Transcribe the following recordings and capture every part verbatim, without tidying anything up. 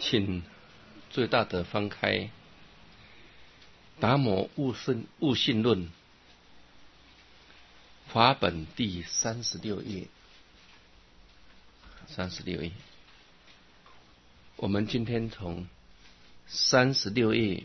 请最大的翻开《达摩悟性悟性论》法本第三十六页，三十六页。我们今天从三十六页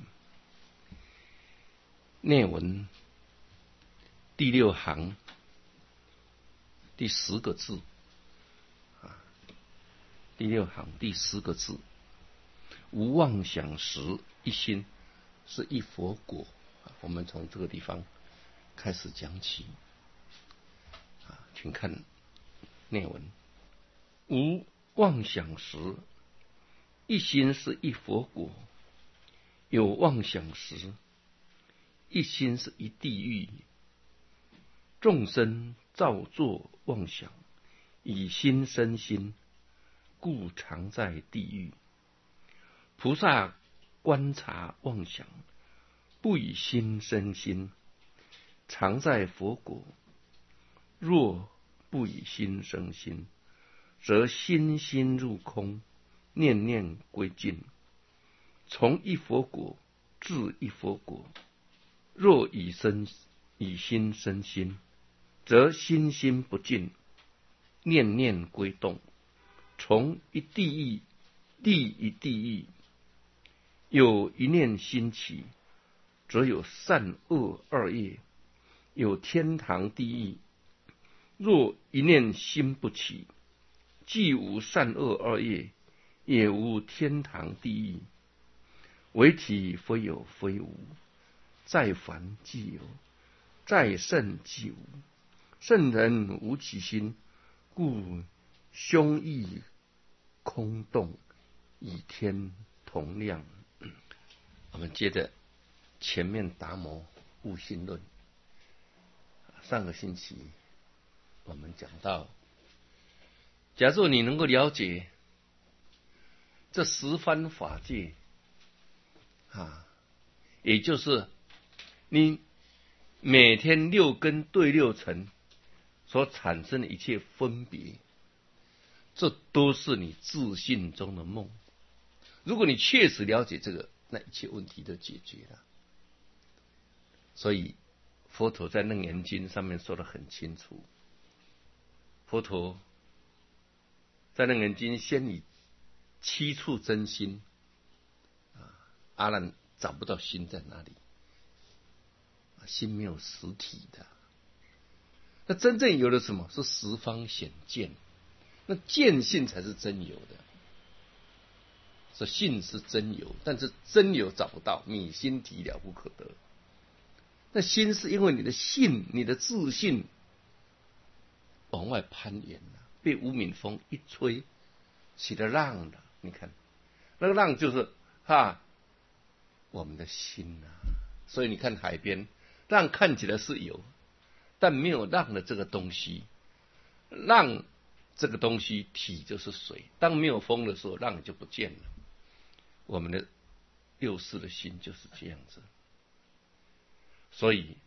内文第六行第十个字，啊，第六行第十个字，无妄想时一心是一佛果。我们从这个地方开始讲起，啊，请看内文。无妄想时一心是一佛果，有妄想时一心是一地狱。众生造作妄想，以心生心，故常在地狱。菩萨观察妄想，不以心生心，常在佛果。若不以心生心，则心心入空，念念归尽，从一佛果至一佛果。若以生以心生心，则心心不尽，念念归动，从一地狱地一地狱。有一念心起，则有善恶二业，有天堂地狱。若一念心不起，既无善恶二业，也无天堂地狱。唯体非有非无，在凡即有，在圣即无。圣人无其心，故胸臆空洞，与天同量。我们接着前面达摩悟性论，上个星期我们讲到，假如你能够了解这十番法界，啊，也就是你每天六根对六尘所产生的一切分别，这都是你自信中的梦。如果你确实了解这个，那一切问题都解决了。所以佛陀在楞严经上面说得很清楚，佛陀在楞严经先以七处真心，阿难找不到心在哪里，心没有实体的。那真正有的什么？是十方显见，那见性才是真有的。说性是真有，但是真有找不到，你心体了不可得。那心是因为你的性，你的自信往外攀岩了，被无名风一吹，起了浪了。你看，那个浪就是哈我们的心啊。所以你看海边，浪看起来是有，但没有浪的这个东西。浪这个东西体就是水，当没有风的时候，浪就不见了。我们的六识的心就是这样子。所以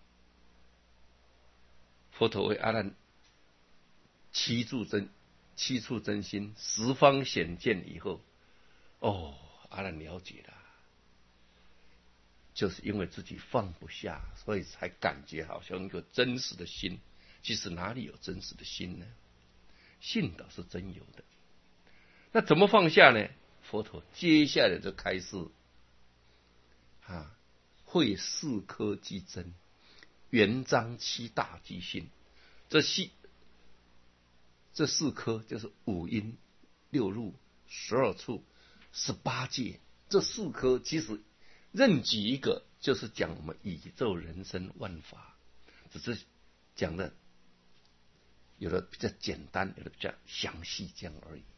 佛陀为阿难七处真七处真心十方显见以后，哦，阿难了解了，就是因为自己放不下，所以才感觉好像一个真实的心。其实哪里有真实的心呢？性倒是真有的。那怎么放下呢？佛陀接下来就开示啊，会四科即真，圆章七大即性。这四这四科就是五阴六入十二处十八界。这四科其实任举一个，就是讲我们宇宙人生万法，只是讲的有的比较简单，有的比较详细，这样而已。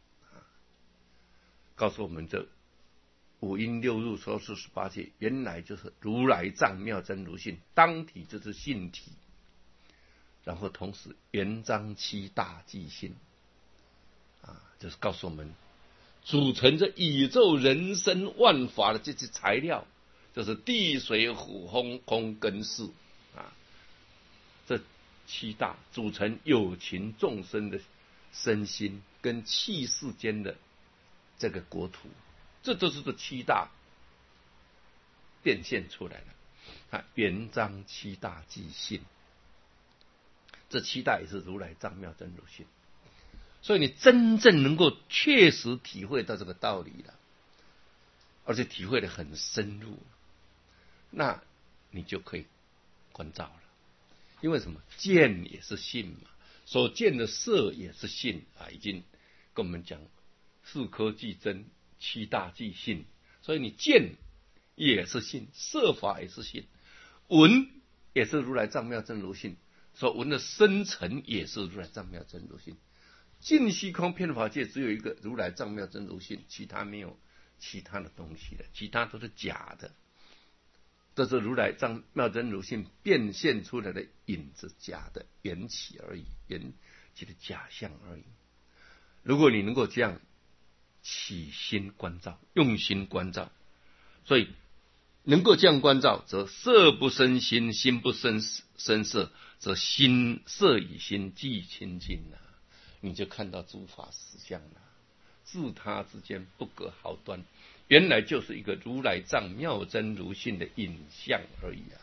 告诉我们这五阴六入十二处十八界，原来就是如来藏妙真如性，当体就是性体，然后同时圆章七大即性，啊，就是告诉我们组成这宇宙人生万法的这些材料，就是地水火风空跟识啊，这七大组成有情众生的身心跟气世间的这个国土， 这都是这七大变现出来的啊，圆彰七大即性，这七大也是如来藏妙真如性。所以你真正能够确实体会到这个道理了，而且体会得很深入，那你就可以观照了。因为什么？见也是性嘛，所见的色也是性啊，已经跟我们讲四科即真，七大即性。所以你见也是性，色法也是性，闻也是如来藏妙真如性，所闻的深沉也是如来藏妙真如性。尽虚空遍法界只有一个如来藏妙真如性，其他没有其他的东西了，其他都是假的，这是如来藏妙真如性变现出来的影子，假的缘起而已，缘起的假象而已。如果你能够这样起心观照，用心观照，所以能够这样观照，则色不生心，心不生生色，则心色与心俱清净了。你就看到诸法实相了，自他之间不隔毫端，原来就是一个如来藏妙真如性的影像而已啊！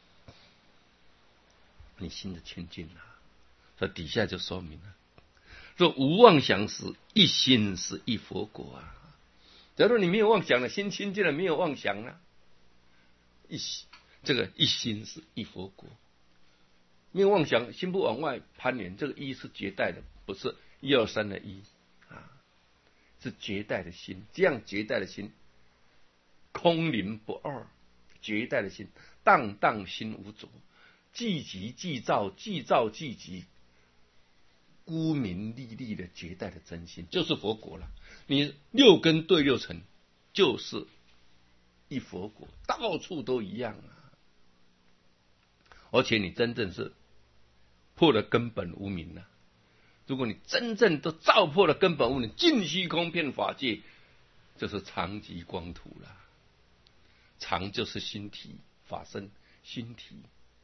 你心的清净了，所以底下就说明了，说无妄想时，一心是一佛果啊。假如你没有妄想了，心清净了，没有妄想了，一这个一心是一佛果。没有妄想，心不往外攀缘，这个一是绝代的，不是一二三的一啊，是绝代的心。这样绝代的心，空灵不二，绝代的心，荡荡心无着，寂寂寂照，寂照寂寂，孤明历历的绝代的真心，就是佛果了。你六根对六尘，就是一佛果，到处都一样啊。而且你真正是破了根本无明了。如果你真正都照破了根本无明，尽虚空遍法界，就是常寂光土了。常就是心体，法身心体，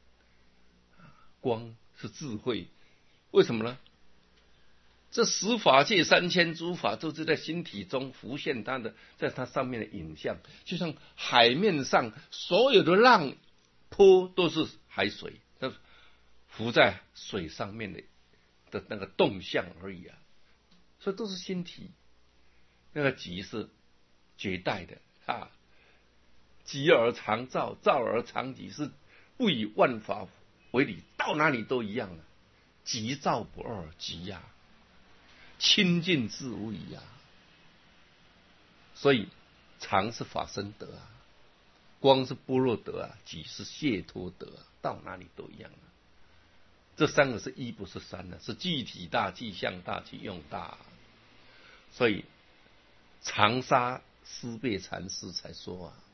光是智慧。为什么呢？这十法界三千诸法都是在心体中浮现它的，在它上面的影像，就像海面上所有的浪波都是海水，都浮在水上面的的那个动向而已啊，所以都是心体。那个寂是绝代的啊，寂而常照，照而常寂，是不以万法为理，到哪里都一样啊，寂照不二，寂呀、啊，清净自无疑啊。所以常是法身德啊，光是般若德啊，寂是解脱德啊，到哪里都一样啊。这三个是一，不是三的，是具体大、具象大、具用大、啊。所以长沙思辨禅师才说啊，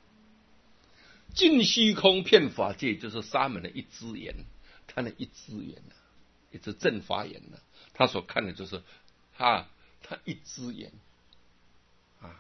尽虚空遍法界，就是沙门的一只眼，他的一只眼啊，一只正法眼啊，他所看的就是他他一只眼啊，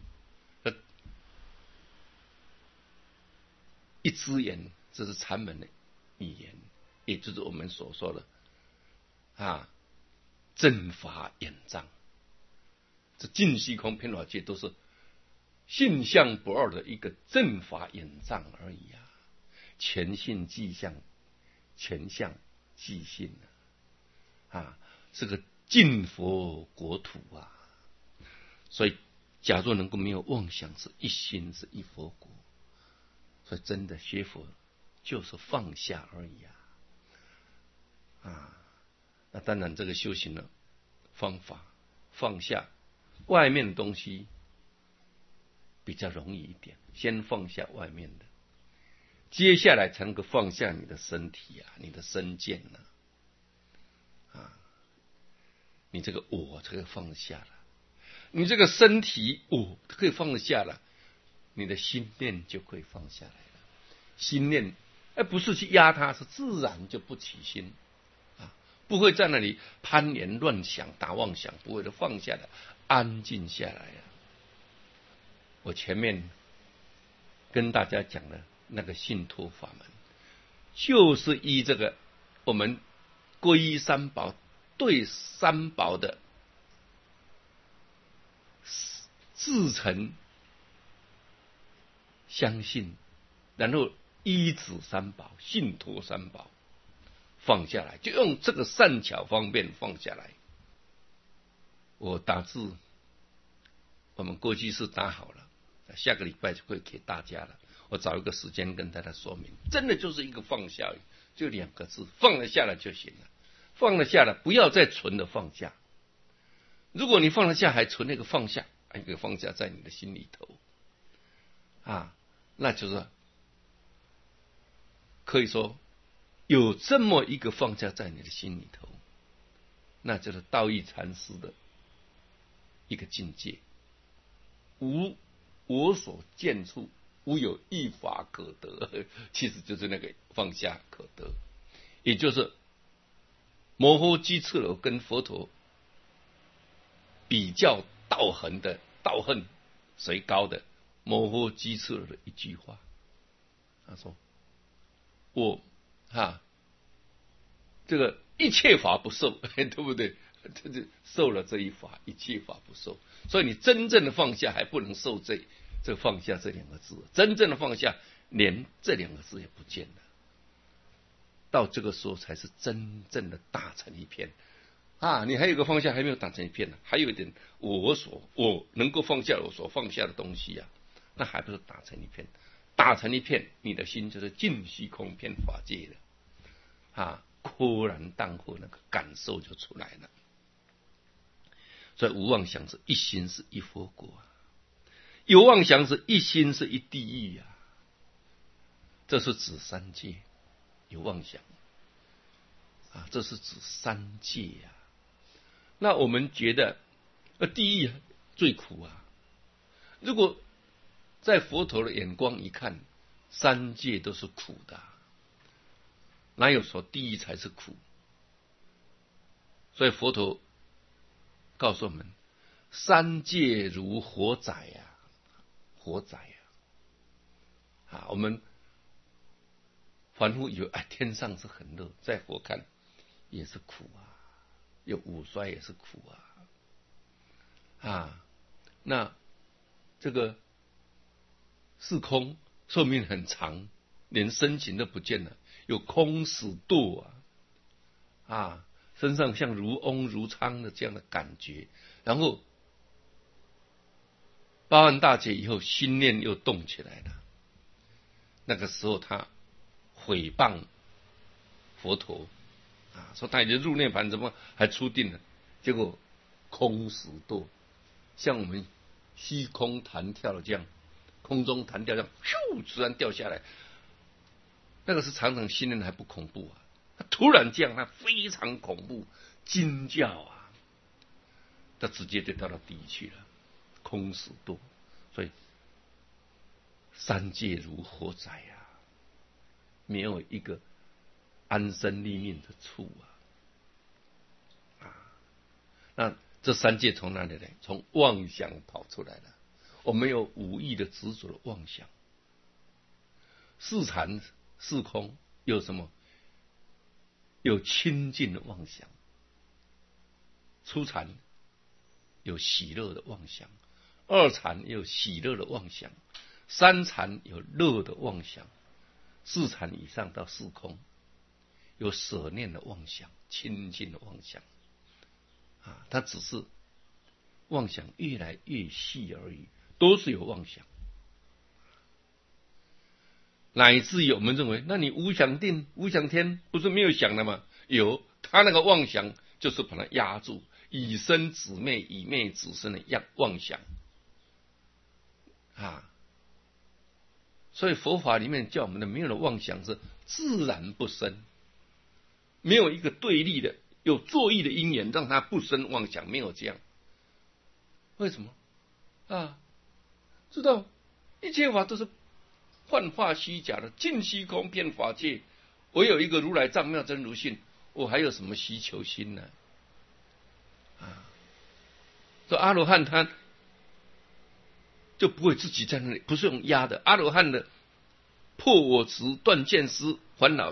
一只眼，这是禅门的语言，也就是我们所说的啊正法眼藏。这尽虚空遍法界都是性相不二的一个正法眼藏而已啊，全性即相，全相即性啊，是个净佛国土啊。所以假若能够没有妄想，是一心是一佛国。所以真的学佛就是放下而已啊啊！那当然这个修行的方法，放下外面的东西比较容易一点，先放下外面的，接下来才能够放下你的身体啊，你的身见啊，啊，你这个我这个放下了，你这个身体我可以放得下了，你的心念就可以放下来了。心念而不是去压它，是自然就不起心啊，不会在那里攀缘乱想打妄想，不会的，放下来，安静下来啊。我前面跟大家讲的那个信托法门，就是依这个我们皈依三宝，对三宝的自诚相信，然后依止三宝，信托三宝，放下来，就用这个善巧方便放下来。我打字，我们过去是打好了，下个礼拜就会给大家了。我找一个时间跟大家说明，真的就是一个放下，就两个字，放了下来就行了。放了下来，不要再存的放下。如果你放了下，还存那个放下，一个放下在你的心里头啊，那就是可以说有这么一个放下在你的心里头，那就是道义禅师的一个境界。无我所见处，无有一法可得，其实就是那个放下可得，也就是摩诃基次罗跟佛陀比较道行的道行谁高的，摩诃基次罗的一句话，他说：“我哈这个一切法不受，对不对？这就受了这一法，一切法不受。所以你真正的放下，还不能受这这放下这两个字。真正的放下，连这两个字也不见了。到这个时候，才是真正的打成一片啊！你还有个放下，还没有打成一片呢。还有一点，我所我能够放下我所放下的东西啊，那还不是打成一片？打成一片，你的心就是尽虚空遍法界了啊！豁然荡豁，那个感受就出来了。所以无妄想是一心是一佛国啊，有妄想是一心是一地狱啊。这是指三界有妄想啊，这是指三界啊。那我们觉得，呃，地狱最苦啊。如果在佛陀的眼光一看，三界都是苦的啊，哪有说地狱才是苦？所以佛陀告诉我们，三界如火宅呀、啊，火宅呀、啊，啊，我们凡夫以为哎，天上是很热，在佛看也是苦啊，有五衰也是苦啊，啊，那这个是空，寿命很长，连身形都不见了，有空死堕啊，啊。身上像如翁如苍的这样的感觉，然后八万大劫以后，心念又动起来了。那个时候他毁谤佛陀啊，说他已经入涅盘，怎么还出定了？结果空死堕，像我们虚空弹跳的这样，空中弹跳这样，咻，突然掉下来。那个是常常心念还不恐怖啊。他突然这样，他非常恐怖，惊叫啊！他直接就掉到地狱去了，空死堕。所以三界如火宅啊，没有一个安身立命的处啊！啊，那这三界从哪里来？从妄想跑出来了。我们有无意的执着的妄想，是禅是空，有什么？有清净的妄想，初禅有喜乐的妄想，二禅有喜乐的妄想，三禅有乐的妄想，四禅以上到四空有舍念的妄想，清净的妄想啊，它只是妄想越来越细而已，都是有妄想。乃至于我们认为，那你无想定、无想天不是没有想的吗？有，他那个妄想就是把它压住，以身止昧，以昧止身的妄想啊。所以佛法里面叫我们的没有的妄想是自然不生，没有一个对立的、有作意的因缘让它不生妄想，没有这样。为什么啊？知道一切法都是幻化虚假的，尽虚空遍法界，唯有一个如来藏妙真如性，我还有什么需求心呢？啊，说阿罗汉他就不会自己在那里，不是用压的。阿罗汉的破我执、断见思、烦恼，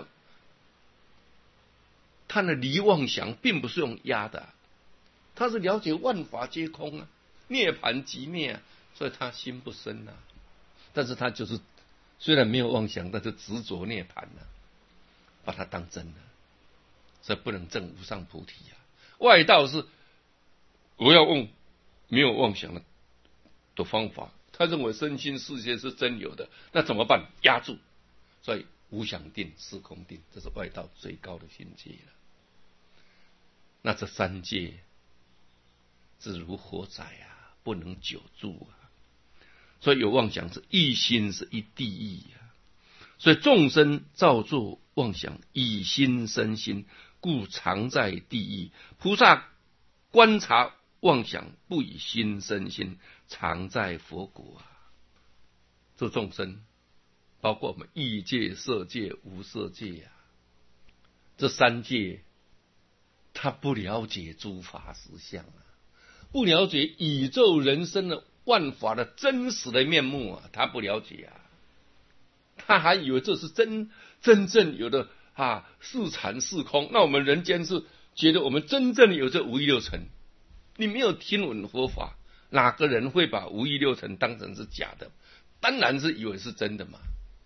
他的离妄想并不是用压的、啊，他是了解万法皆空啊，涅槃即灭啊， 所以他心不生啊。但是他就是虽然没有妄想，但是执着涅槃了、啊，把它当真了，所以不能证无上菩提啊。外道是我要用没有妄想的的方法，他认为身心世界是真有的，那怎么办？压住，所以无想定、是空定，这是外道最高的境界了。那这三界是如火灾啊，不能久住啊。所以有妄想是一心是一地狱啊。所以众生造作妄想，以心生心，故常在地狱。菩萨观察妄想，不以心生心，常在佛国啊。这众生包括我们欲界、色界、无色界啊，这三界他不了解诸法实相啊，不了解宇宙人生的万法的真实的面目啊，他不了解啊，他还以为这是真真正有的啊，是禅是空。那我们人间是觉得我们真正有这五欲六尘，你没有听闻佛法，哪个人会把五欲六尘当成是假的？当然是以为是真的嘛。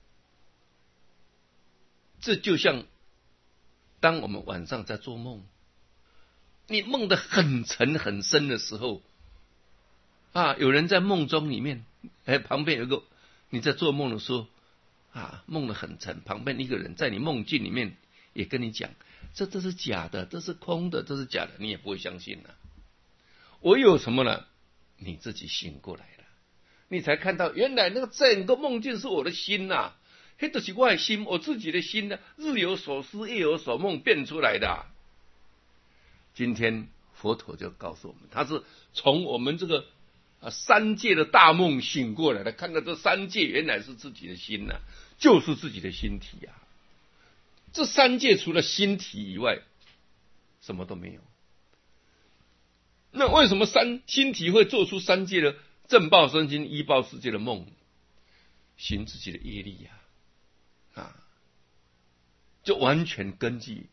这就像当我们晚上在做梦，你梦得很沉很深的时候啊，有人在梦中里面，哎，旁边有一个你在做梦的时候啊，梦得很沉，旁边一个人在你梦境里面也跟你讲，这这是假的，这是空的，这是假的，你也不会相信了。唯有什么呢？你自己醒过来了，你才看到原来那个整个梦境是我的心呐、啊，那就是我的心，我自己的心呢、啊，日有所思，夜有所梦变出来的、啊。今天佛陀就告诉我们，他是从我们这个啊三界的大梦醒过来的，看到这三界原来是自己的心呐、啊，就是自己的心体啊。这三界除了心体以外，什么都没有。那为什么三心体会做出三界的正报身心依报世界的梦？行自己的业力呀、啊，啊，就完全根据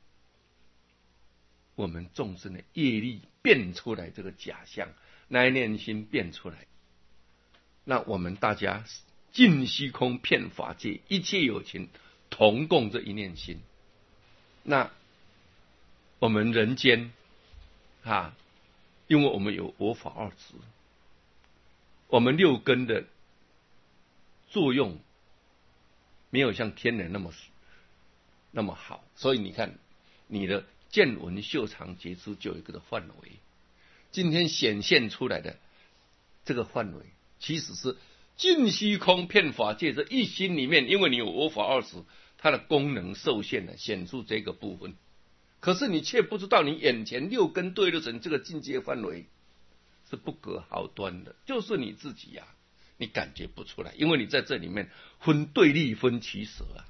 我们众生的业力变出来这个假象，那一念心变出来。那我们大家尽虚空遍法界，一切有情同共这一念心。那我们人间啊，因为我们有我法二执，我们六根的作用没有像天人那么那么好，所以你看你的见闻嗅尝觉知就有一个的范围，今天显现出来的这个范围其实是尽虚空遍法界这一心里面，因为你有我法二执，它的功能受限了，显出这个部分。可是你却不知道，你眼前六根对六尘这个境界范围是不可毫端的，就是你自己呀、啊，你感觉不出来，因为你在这里面分对立、分取舍啊。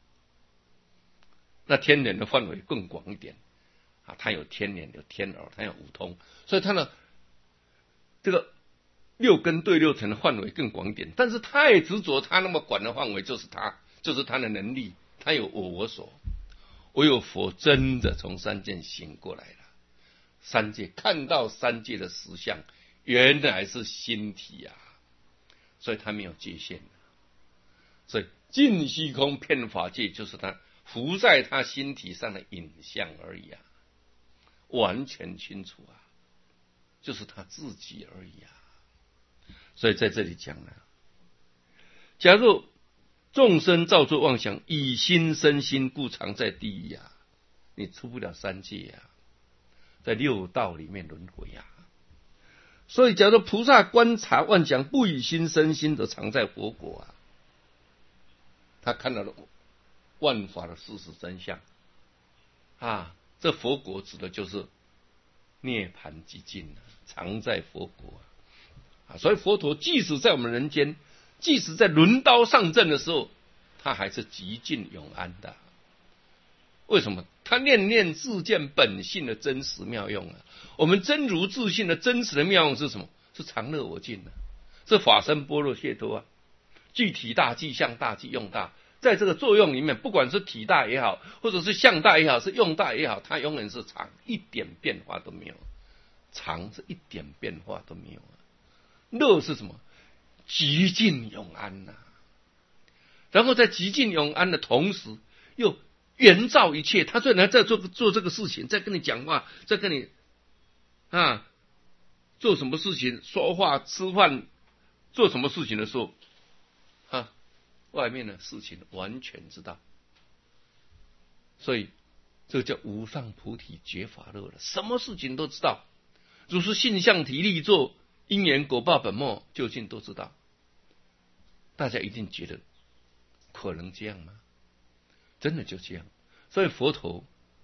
那天人的范围更广一点啊，它有天眼、有天耳，它有五通，所以它的这个六根对六尘的范围更广一点。但是太执着它那么广的范围，就是它，就是它的能力，它有我我所。唯有佛真的从三界醒过来了，三界看到三界的实相，原来是心体啊，所以他没有界限，所以尽虚空遍法界就是他浮在他心体上的影像而已啊，完全清楚啊，就是他自己而已啊。所以在这里讲了，假如众生造作妄想，以心生心，故常在地狱啊！你出不了三界啊，在六道里面轮回啊。所以，假如菩萨观察妄想，不以心生心，则常在佛国啊。他看到了万法的事实真相啊！这佛国指的就是涅槃寂静啊，常在佛国啊！所以佛陀即使在我们人间，即使在轮刀上阵的时候，他还是极静永安的。为什么？他念念自见本性的真实妙用啊！我们真如自性的真实的妙用是什么？是常乐我净啊，是法身般若解脱啊！具体大、具相大、具用大，在这个作用里面，不管是体大也好，或者是相大也好，是用大也好，它永远是常，一点变化都没有。常是一点变化都没有啊！ 乐是什么？极尽永安呐、啊。然后在极尽永安的同时，又圆照一切。他虽然在做做这个事情，在跟你讲话，在跟你啊做什么事情，说话、吃饭、做什么事情的时候，啊，外面的事情完全知道。所以这叫无上菩提觉法乐了，什么事情都知道。如是性相体力作因缘果报本末究竟都知道。大家一定觉得可能这样吗？真的就这样。所以佛陀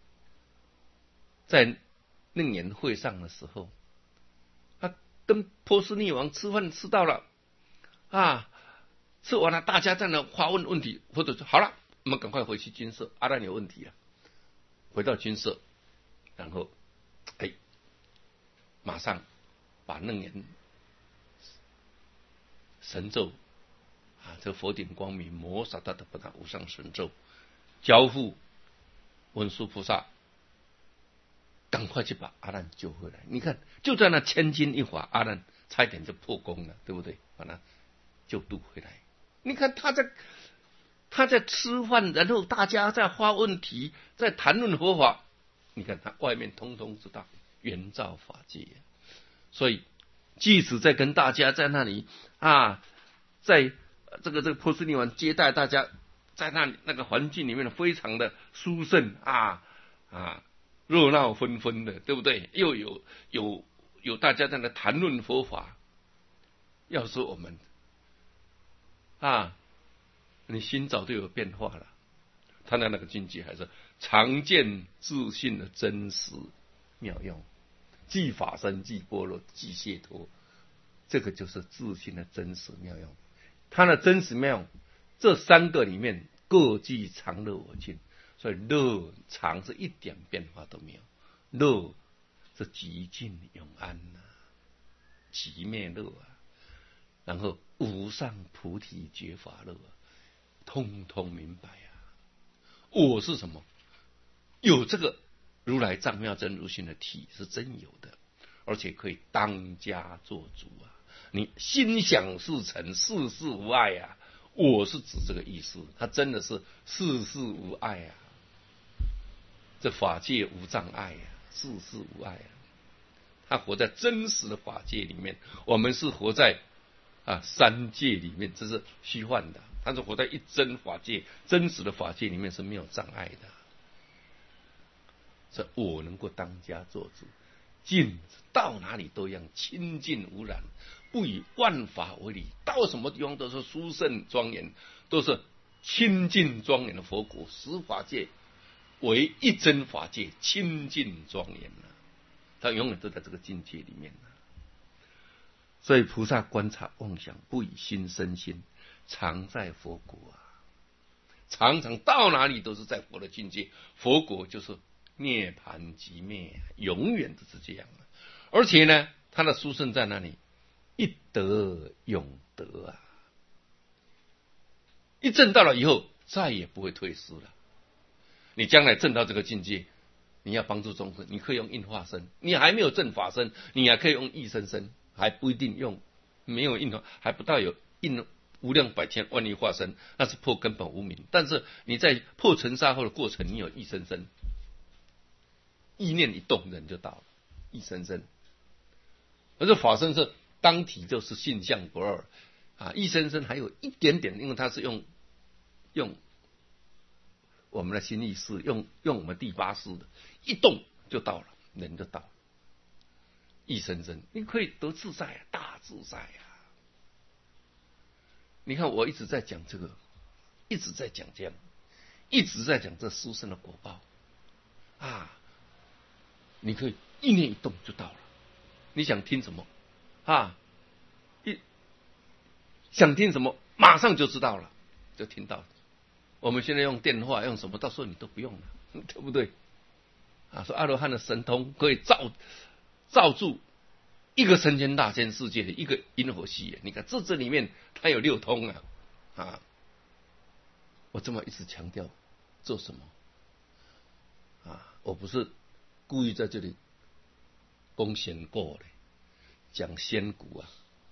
在楞严会上的时候，他跟波斯匿王吃饭吃到了啊，吃完了，大家在那发问问题，佛陀说好了，我们赶快回去军舍，阿难有问题啊。回到军舍，然后哎，马上把楞严神咒啊，这佛顶光明摩萨达的不达无上神咒交付文殊菩萨，赶快去把阿难救回来。你看，就在那千钧一发，阿难差一点就破功了，对不对？把他救度回来。你看他在他在吃饭，然后大家在发问题，在谈论佛法。你看他外面通通知道，圆照法界。所以即使在跟大家在那里啊，在这个这个波斯匿王接待大家，在那里那个环境里面非常的殊胜啊啊，热闹纷纷的，对不对？又有有有大家在那谈论佛法。要是我们啊，你心早就有变化了。他的那个境界还是常见自信的真实妙用，即法身，即般若，即解脱，这个就是自信的真实妙用。他的真实妙用，这三个里面各具常乐我净，所以乐常是一点变化都没有，乐是极尽永安呐、啊，极灭乐啊，然后无上菩提觉法乐、啊，通通明白啊。我是什么？有这个如来藏妙真如性的体是真有的，而且可以当家做主啊！你心想事成，事事无碍啊！我是指这个意思，他真的是事事无碍啊！这法界无障碍啊，事事无碍啊！他活在真实的法界里面，我们是活在啊三界里面，这是虚幻的。他是活在一真法界，真实的法界里面是没有障碍的。所以我能够当家做主，尽到哪里都一样清净无染，不以万法为理，到什么地方都是殊胜庄严，都是清净庄严的佛国，使法界为一真法界，清净庄严啊！他永远都在这个境界里面啊。所以菩萨观察妄想，不以心生心，常在佛国啊！常常到哪里都是在佛的境界，佛国就是涅槃即灭，永远都是这样啊！而且呢，他的殊胜在哪里？一得永得啊！一证到了以后，再也不会退失了。你将来证到这个境界，你要帮助众生，你可以用应化身；你还没有证法身，你还可以用异生身，还不一定用没有应化，还不到有应无量百千万亿化身，那是破根本无明。但是你在破尘沙后的过程，你有异生身，意念一动，人就到了异生身。而这法身是当体就是性相不二啊，异生身还有一点点，因为它是用用我们的心意识，用用我们第八识的，一动就到了，人就到了异生身，你可以得自在啊，大自在啊！你看我一直在讲这个，一直在讲这样，一直在讲这殊胜的果报啊！你可以意念一动就到了，你想听什么啊？一想听什么，马上就知道了，就听到了。我们现在用电话用什么，到时候你都不用了，对不对？啊，说阿罗汉的神通可以罩罩住一个成千大千世界的一个银河系，你看这这里面它有六通啊啊！我这么一直强调做什么啊？我不是故意在这里讲仙故的，讲仙古啊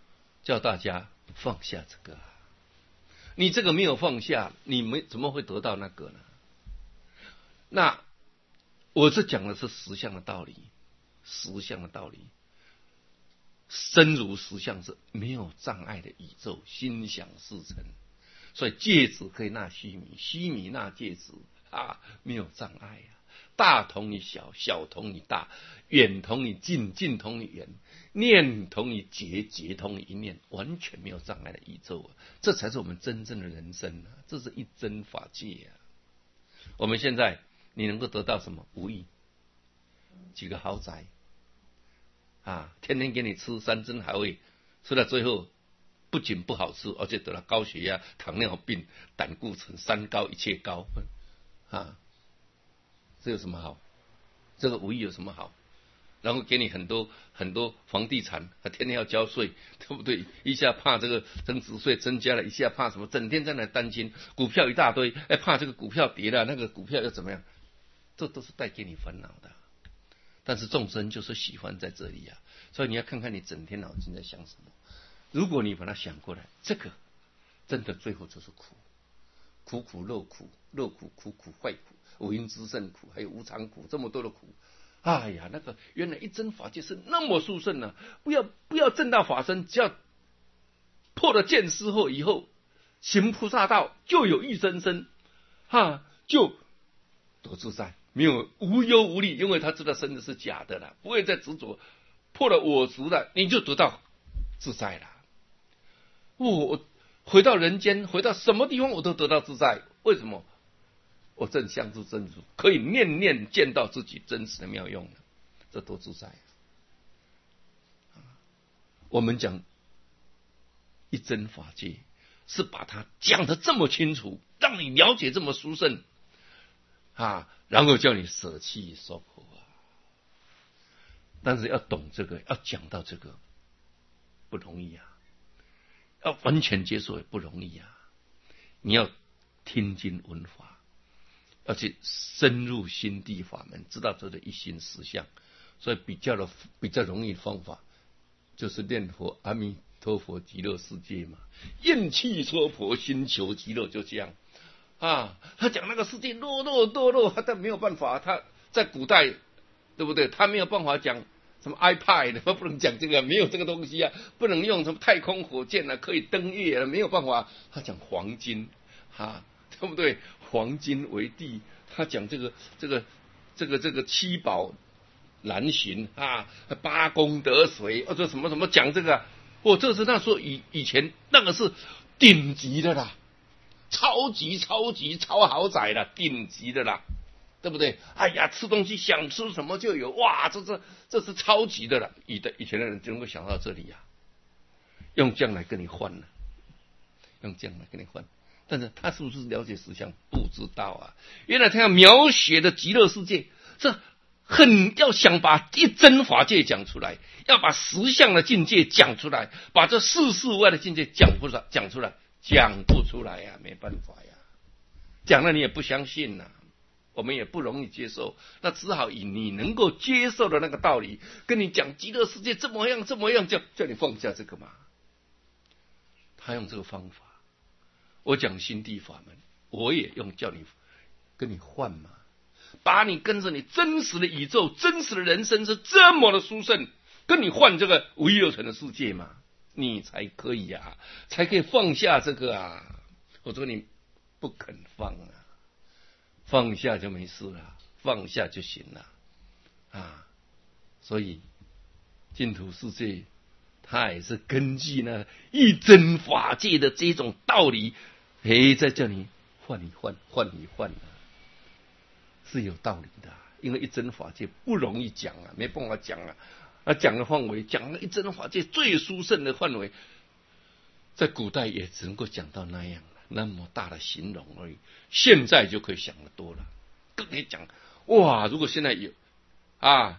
叫大家放下这个、啊。你这个没有放下，你没怎么会得到那个呢？那我这讲的是实相的道理，实相的道理。真如实相是没有障碍的宇宙，心想事成。所以芥子可以纳须弥，须弥纳芥子啊，没有障碍啊。大同于小，小同于大，远同于近，近同于远，念同于结，结同于一念，完全没有障碍的宇宙啊！这才是我们真正的人生啊！这是一真法界啊！我们现在你能够得到什么？无益，几个豪宅啊，天天给你吃山珍海味，吃到最后不仅不好吃，而且得了高血压、糖尿病、胆固醇、三高，一切高啊！这有什么好？这个无益有什么好？然后给你很多很多房地产，他天天要交税，对不对？一下怕这个增值税增加了，一下怕什么，整天在那担心，股票一大堆，哎，怕这个股票跌了，那个股票又怎么样？这都是带给你烦恼的。但是众生就是喜欢在这里啊，所以你要看看你整天脑筋在想什么。如果你把它想过来，这个真的最后就是苦，苦苦乐苦，乐苦苦苦坏苦。五阴之胜苦，还有无常苦，这么多的苦，哎呀，那个原来一真法界是那么殊胜呢、啊！不要不要正道法身，只要破了见思后以后，行菩萨道就有一生生，哈，就得自在，没有无忧无虑，因为他知道生的是假的了，不会再执着，破了我执了，你就得到自在了。我回到人间，回到什么地方我都得到自在，为什么？我正相知真如，可以念念见到自己真实的妙用，这多自在、啊、我们讲一真法界，是把它讲得这么清楚，让你了解这么殊胜啊，然后叫你舍弃娑婆啊。但是要懂这个，要讲到这个不容易啊，要完全接受也不容易啊。你要听经闻法，要去深入心地法门，知道这个一心实相，所以比较的比较容易的方法就是念佛阿弥陀佛极乐世界嘛，厌弃娑婆心求极乐，就这样啊。他讲那个世界落落堕落，他没有办法，他在古代对不对？他没有办法讲什么 iPad， 他不能讲这个，没有这个东西啊，不能用什么太空火箭啊，可以登月啊，没有办法。他讲黄金啊，对不对？黄金为地，他讲这个这个这个这个七宝难寻啊，八功德水，或者什么什么讲这个、啊，哦，这是那时候以以前那个是顶级的啦，超级超级超豪宅的顶级的啦，对不对？哎呀，吃东西想吃什么就有，哇，这这这是超级的了。以的以前的人就能够想到这里呀、啊，用这样来跟你换了，用这样来跟你换。但是他是不是了解实相？不知道啊。原来他要描写的极乐世界，这很要想把一真法界讲出来，要把实相的境界讲出来，把这世事外的境界讲不出来，讲出来，讲不出来呀、啊，没办法呀。讲了你也不相信呐、啊，我们也不容易接受，那只好以你能够接受的那个道理，跟你讲极乐世界这么样这么样，叫叫你放下这个嘛。他用这个方法。我讲心地法门，我也用叫你跟你换嘛，把你跟着你真实的宇宙、真实的人生是这么的殊胜，跟你换这个无一有存的世界嘛，你才可以啊，才可以放下这个啊。我说你不肯放啊，放下就没事了，放下就行了啊。所以净土世界，它也是根据呢一真法界的这种道理。哎，在叫你换一换，换一换啊，是有道理的、啊。因为一真法界不容易讲啊，没办法讲啊。啊，讲的范围，讲了一真法界最殊胜的范围，在古代也只能够讲到那样了，那么大的形容而已。现在就可以想得多了，更可以讲哇！如果现在有啊。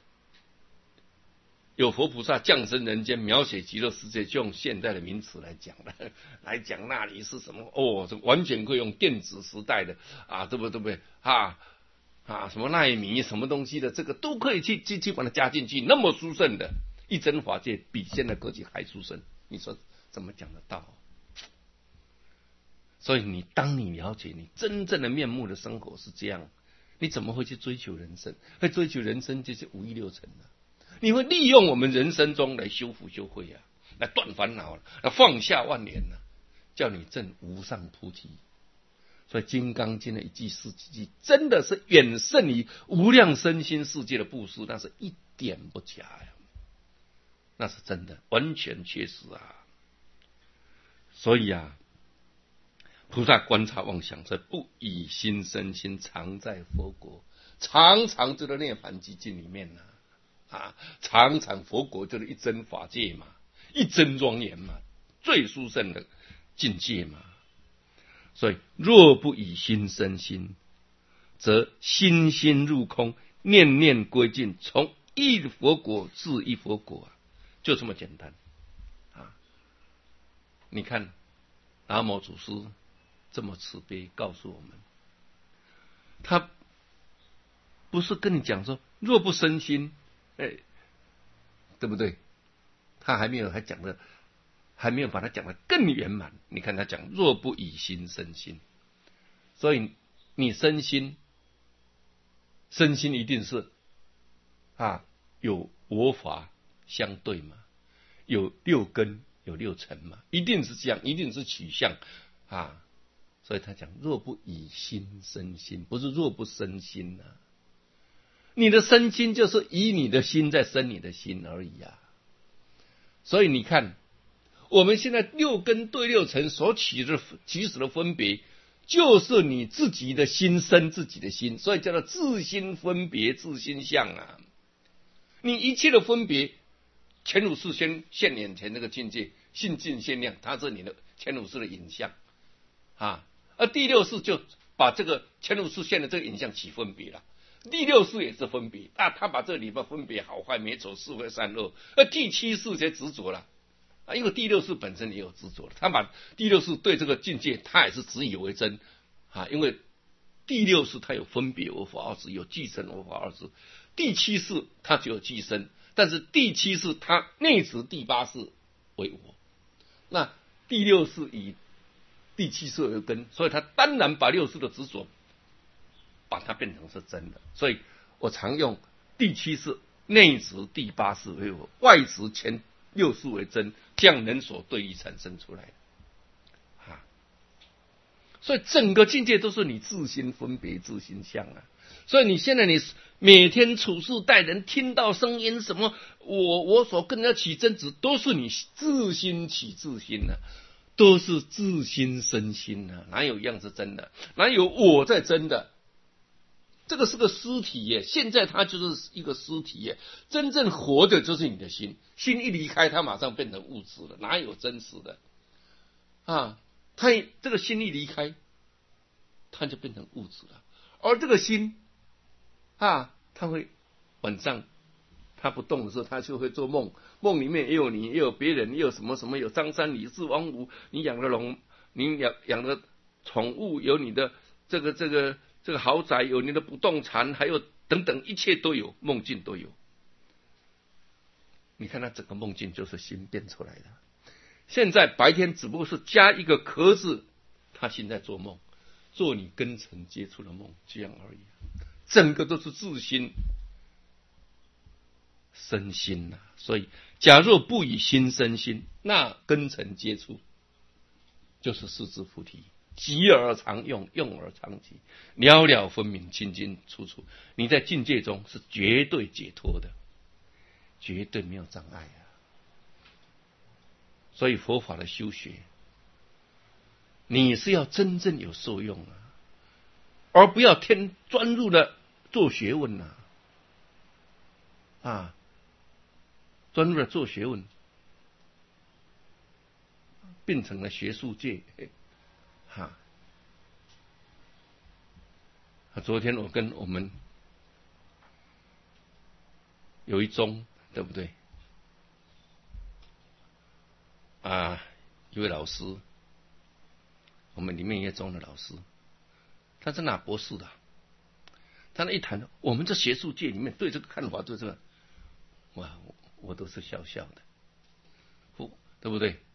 有佛菩萨降生人间，描写极乐世界，就用现代的名词来讲了，来讲那里是什么？哦，这完全可以用电子时代的啊，对不对？对不对？啊啊，什么纳米什么东西的，这个都可以去去去把它加进去。那么殊胜的一真法界，比现在科技还殊胜， 你说怎么讲得到？所以你当你了解你真正的面目的生活是这样，你怎么会去追求人生？会追求人生就是五欲六尘啊！你会利用我们人生中来修福修慧啊，来断烦恼，来放下万年啊，叫你证无上菩提。所以《金刚经》的一句四句真的是远胜于无量身心世界的布施，那是一点不假呀，那是真的，完全确实啊。所以啊，菩萨观察妄想者，不以心生心，常在佛国，常常就在涅槃寂静里面呢、啊，啊，常常佛国就是一真法界嘛，一真庄严嘛，最殊胜的境界嘛。所以，若不以心生心，则心心入空，念念归尽，从一佛国至一佛国啊，就这么简单啊！你看，达摩祖师这么慈悲告诉我们，他不是跟你讲说若不生心，哎，对不对？他还没有还讲的。还没有把它讲得更圆满。你看他讲若不以心生心，所以你生心，生心一定是啊有我法相对嘛，有六根有六尘嘛，一定是这样，一定是取向啊。所以他讲若不以心生心，不是若不生心啊。你的生心就是以你的心在生你的心而已啊。所以你看。我们现在六根对六尘所起的起始的分别，就是你自己的心生自己的心，所以叫做自心分别自心相啊。你一切的分别，前五世先现眼前那个境界，性净限量，它是你的前五世的影像啊。而第六世就把这个前五世现的这个影像起分别了，第六世也是分别啊，他把这里边分别好坏美丑是非善恶，而第七世才执着了。啊，因为第六世本身也有执着了，他把第六世对这个境界，他也是执以为真啊。因为第六世他有分别我法二执，有俱生我法二执；第七世他只有俱生，但是第七世他内执第八世为我，那第六世以第七世为根，所以他当然把六世的执着，把它变成是真的。所以我常用第七世内执第八世为我，外执前六世为真，这样人所对义产生出来的啊。所以整个境界都是你自心分别自心相啊。所以你现在你每天处事待人，听到声音什么，我我所跟人家起争执，都是你自心起自心啊，都是自心生心啊，哪有一样是真的？哪有我在真的？这个是个尸体耶，现在它就是一个尸体耶，真正活的就是你的心，心一离开，它马上变成物质了，哪有真实的啊？它这个心一离开，它就变成物质了，而这个心啊，它会晚上它不动的时候，它就会做梦，梦里面也有你，也有别人，也有什么什么，有张三李四王五，你养的龙，你养养的宠物，有你的这个这个。这个豪宅有你的不动产，还有等等，一切都有，梦境都有。你看它整个梦境就是心变出来的。现在白天只不过是加一个壳字，他心在做梦，做你根尘接触的梦，这样而已。整个都是自心生心呐、啊。所以，假若不以心生心，那根尘接触就是四智菩提。急而常用，用而常急，了了分明，清清楚楚。你在境界中是绝对解脱的，绝对没有障碍啊！所以佛法的修学，你是要真正有受用啊，而不要天专入的做学问呐、啊，啊，专入的做学问，变成了学术界。哈，昨天我跟我们有一宗，对不对？啊，一位老师，我们里面一中的老师，他是拿博士的。他那一谈，我们这学术界里面对这个看法，对这个，哇，我都是笑笑的，不，对不对？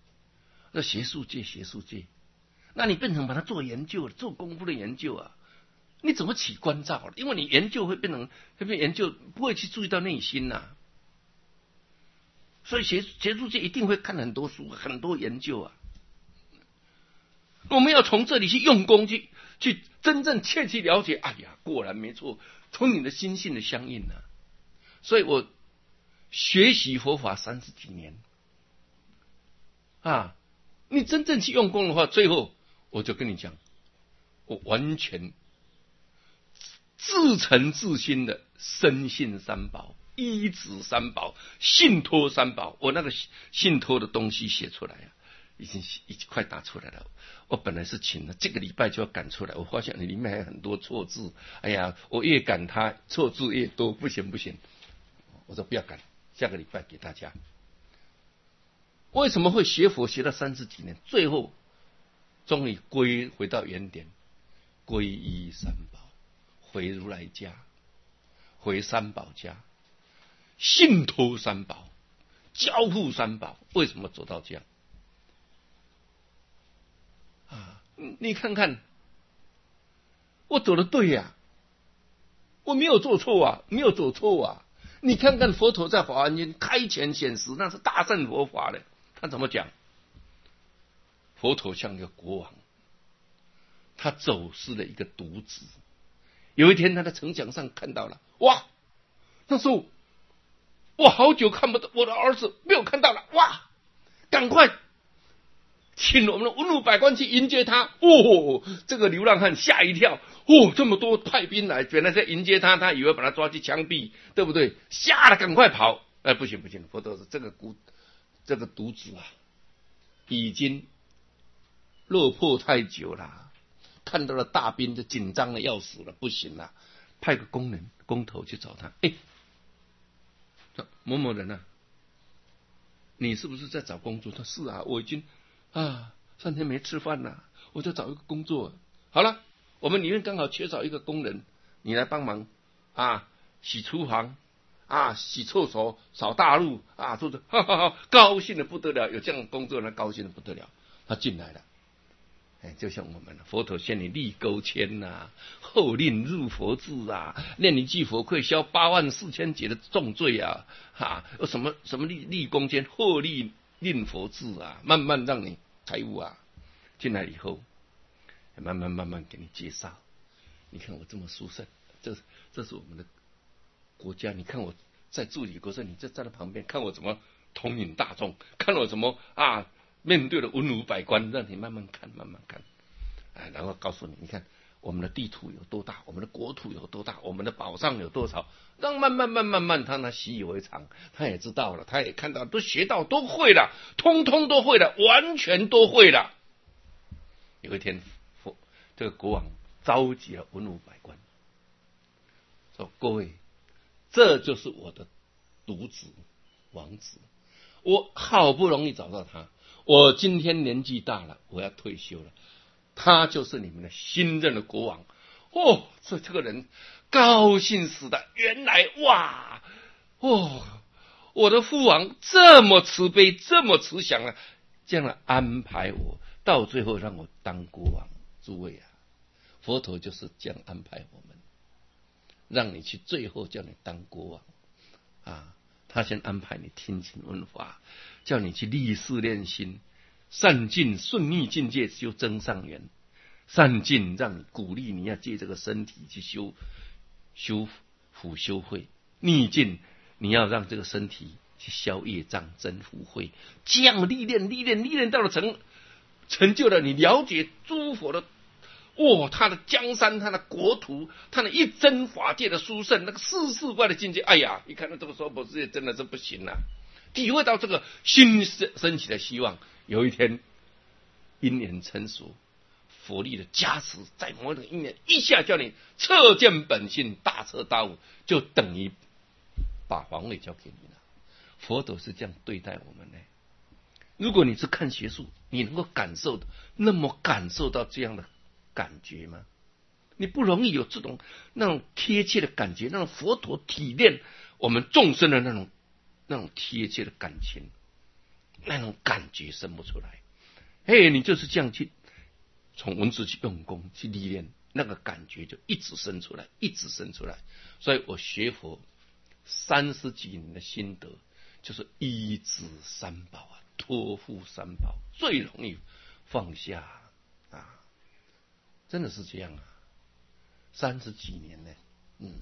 那学术界，学术界，那你变成把它做研究，做功夫的研究啊，你怎么起关照了？因为你研究会变成，会变研究不会去注意到内心呐、啊，所以学学术界一定会看很多书，很多研究啊。我们要从这里去用功，去去真正切去了解。哎呀，果然没错，从你的心性的相应啊。所以我学习佛法三十几年啊，你真正去用功的话，最后我就跟你讲，我完全自诚自心的深信三宝、依止三宝、信托三宝。我那个信托的东西写出来啊，已经已经快打出来了。我本来是请了，这个礼拜就要赶出来，我发现里面还有很多错字。哎呀，我越赶它错字越多，不行不行。我说不要赶，下个礼拜给大家。为什么会学佛学了三十几年，最后终于归回到原点，皈依三宝，回如来家，回三宝家，信托三宝，交付三宝。为什么走到这样？啊，你看看，我走的对呀、啊，我没有做错啊，没有走错啊。你看看佛陀在《华严经》开前显实，那是大乘佛法的。他怎么讲？佛陀像一个国王，他走失了一个独子。有一天，他在城墙上看到了，哇！那时候我好久看不到我的儿子，没有看到了，哇！赶快请我们的文武百官去迎接他。哦，这个流浪汉吓一跳，哦，这么多派兵来，原来在迎接他，他以为把他抓去枪毙，对不对？吓得赶快跑！哎，不行不行，佛陀说这个孤这个独子啊，已经落魄太久了，看到了大兵就紧张的要死了，不行了，派个工人工头去找他。哎，某某人啊，你是不是在找工作？他是啊，我已经啊三天没吃饭了，我就找一个工作。好了，我们里面刚好缺少一个工人，你来帮忙啊，洗厨房啊，洗厕所，扫大路啊，做的哈哈哈，高兴的不得了，有这样的工作，他高兴的不得了，他进来了。哎，就像我们佛陀限你立钩签呐、啊，后令入佛智啊，念一句佛可以消八万四千劫的重罪啊，哈，有什么什么立立功签，后立令佛智啊，慢慢让你开悟啊。进来以后，慢慢慢慢给你介绍。你看我这么殊胜，这这是我们的国家。你看我在助理国政，你就站在旁边看我怎么统领大众，看我怎么啊。面对了文武百官，让你慢慢看，慢慢看，哎，然后告诉你，你看我们的地图有多大，我们的国土有多大，我们的宝藏有多少，让慢慢慢慢慢，他那习以为常，他也知道了，他也看到，都学到，都会了，通通都会了，完全都会了。有一天，这个国王召集了文武百官，说：“各位，这就是我的独子王子，我好不容易找到他。”我今天年纪大了，我要退休了。他就是你们的新任的国王。哦，这这个人高兴死的。原来哇，哦，我的父王这么慈悲，这么慈祥啊，这样的安排我，到最后让我当国王。诸位啊，佛陀就是这样安排我们，让你去最后叫你当国王啊。他先安排你听经闻法，叫你去立誓练心，善尽顺逆境界修增上缘，善尽让你鼓励你要借这个身体去修修福修慧，逆境你要让这个身体去消业障增福慧，这样历练历练历练到了成成就了你了解诸佛的。哦，他的江山，他的国土，他的一真法界的殊胜，那个世世外的境界，哎呀，一看到这个娑婆世界真的是不行了、啊，体会到这个新升起的希望，有一天因缘成熟，佛力的加持，在某种因缘一下叫你彻见本性，大彻大悟，就等于把皇位交给你了。佛陀是这样对待我们的。如果你是看学术，你能够感受的那么感受到这样的感觉吗？你不容易有这种那种贴切的感觉，那种佛陀体验我们众生的那种那种贴切的感情，那种感觉生不出来。 嘿，你就是这样去从文字去用功去历练，那个感觉就一直生出来，一直生出来。所以我学佛三十几年的心得，就是依止三宝啊，托付三宝，最容易放下啊，真的是这样啊，三十几年呢，嗯，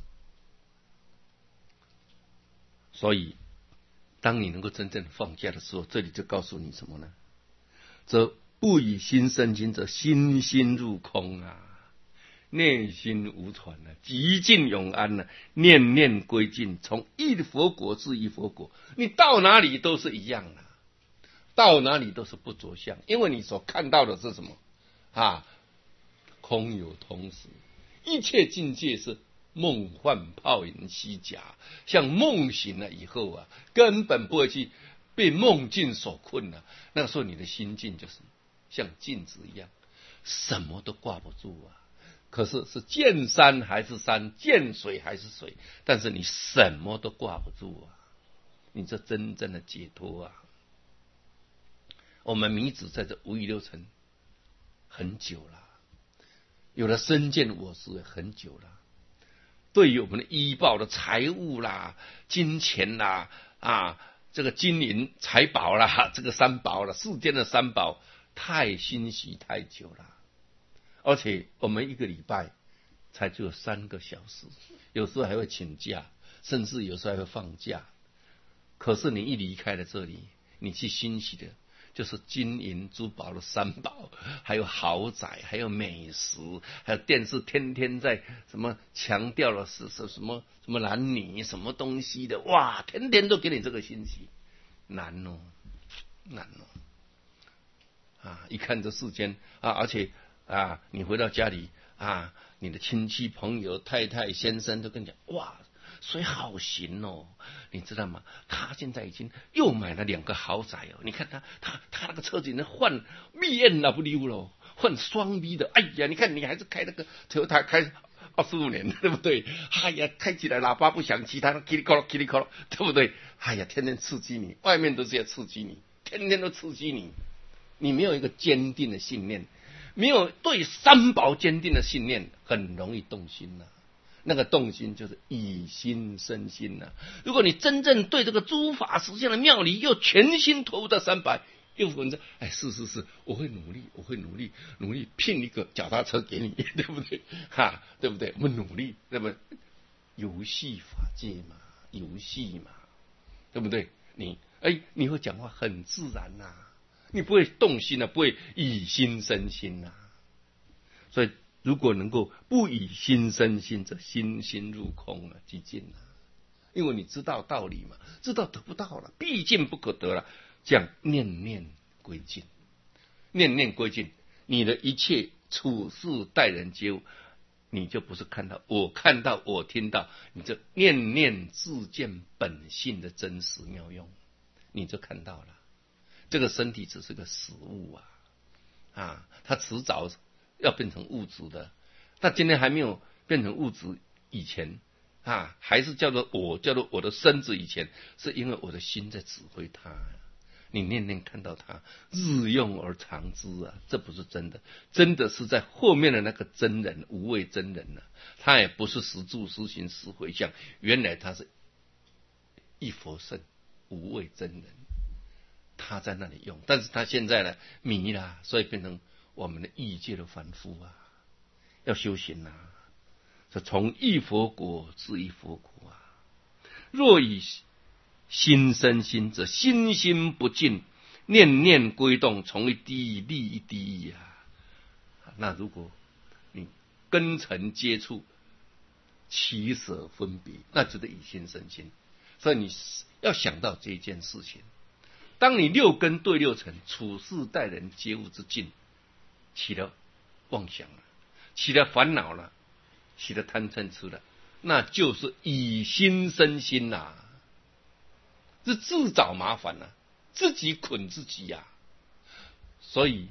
所以当你能够真正放下的时候，这里就告诉你什么呢？则不以心生心，则心心入空啊，内心无传啊，极尽永安啊，念念归尽，从一佛国至一佛国，你到哪里都是一样的、啊，到哪里都是不着相，因为你所看到的是什么啊？空有同时，一切境界是梦幻泡影虚假，像梦醒了以后啊，根本不会去被梦境所困了、啊。那个时候你的心境就是像镜子一样，什么都挂不住啊。可是是见山还是山，见水还是水，但是你什么都挂不住啊，你这真正的解脱啊。我们迷子在这五欲六尘很久了，有了身见我识很久了，对于我们的依报的财物啦、金钱啦啊，这个金银财宝啦，这个三宝啦，世间的三宝太欣喜太久了。而且我们一个礼拜才只有三个小时，有时候还会请假，甚至有时候还会放假。可是你一离开了这里，你去欣喜的就是金银珠宝的三宝，还有豪宅，还有美食，还有电视天天在什么强调了是是什么什么男女什么东西的，哇，天天都给你这个信息，难哦，难哦，啊！一看这世间啊，而且啊，你回到家里啊，你的亲戚朋友、太太、先生都跟你讲，哇，谁好行哦，你知道吗？他现在已经又买了两个豪宅哦，你看他他他那个车子能换 B M W 了，换双 B 的，哎呀，你看你还是开那个 Toyota 开二十五年，对不对？哎呀，开起来喇叭不响，其他的叽里咕噜叽里咕噜，对不对？哎呀，天天刺激你，外面都是要刺激你，天天都刺激你，你没有一个坚定的信念，没有对三宝坚定的信念，很容易动心呐、啊。那个动心就是以心生心呐、啊。如果你真正对这个诸法实相的妙理又全心投入到三百，又混着，哎，是是是，我会努力，我会努力，努力聘一个脚踏车给你，对不对？哈，对不对？我们努力，对不对？游戏法界嘛，游戏嘛，对不对？你哎，你会讲话很自然呐、啊，你不会动心啊，不会以心生心呐、啊。所以，如果能够不以心生心，则心心入空了，寂静了。因为你知道道理嘛，知道得不到了，毕竟不可得了，这样念念归尽，念念归尽，你的一切处事待人接物，你就不是看到我看到我听到，你就念念自见本性的真实妙用，你就看到了。这个身体只是个死物啊，啊，它迟早要变成物质的。那今天还没有变成物质以前啊，还是叫做我，叫做我的身子以前，是因为我的心在指挥它。你念念看到它，日用而常之啊，这不是真的，真的是在后面的那个真人，无畏真人啊，他也不是实住实行实回向，原来他是一佛圣无畏真人，他在那里用，但是他现在呢迷了，所以变成我们的异界的凡夫啊，要修行啊，是从一佛果至一佛果啊，若以心生心，则心心不尽，念念归动，从一滴立一滴啊。那如果你根尘接触，起舍分别，那就得以心生心。所以你要想到这件事情，当你六根对六尘，处事待人接物之境起了妄想了，起了烦恼了，起了贪嗔痴了，那就是以心生心呐、啊，是自找麻烦了、啊，自己捆自己呀、啊。所以，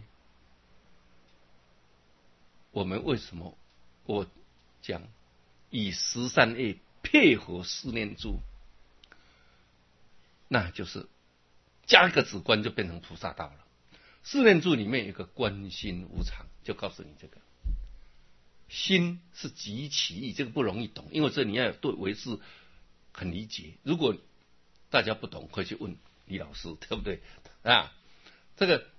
我们为什么我讲以十善业配合四念住，那就是加一个止观就变成菩萨道了。 四念住里面有个观心无常，就告诉你这个心是极其意，这个不容易懂，因为这你要对唯识很理解。如果大家不懂，可以去问李老师，对不对啊？这个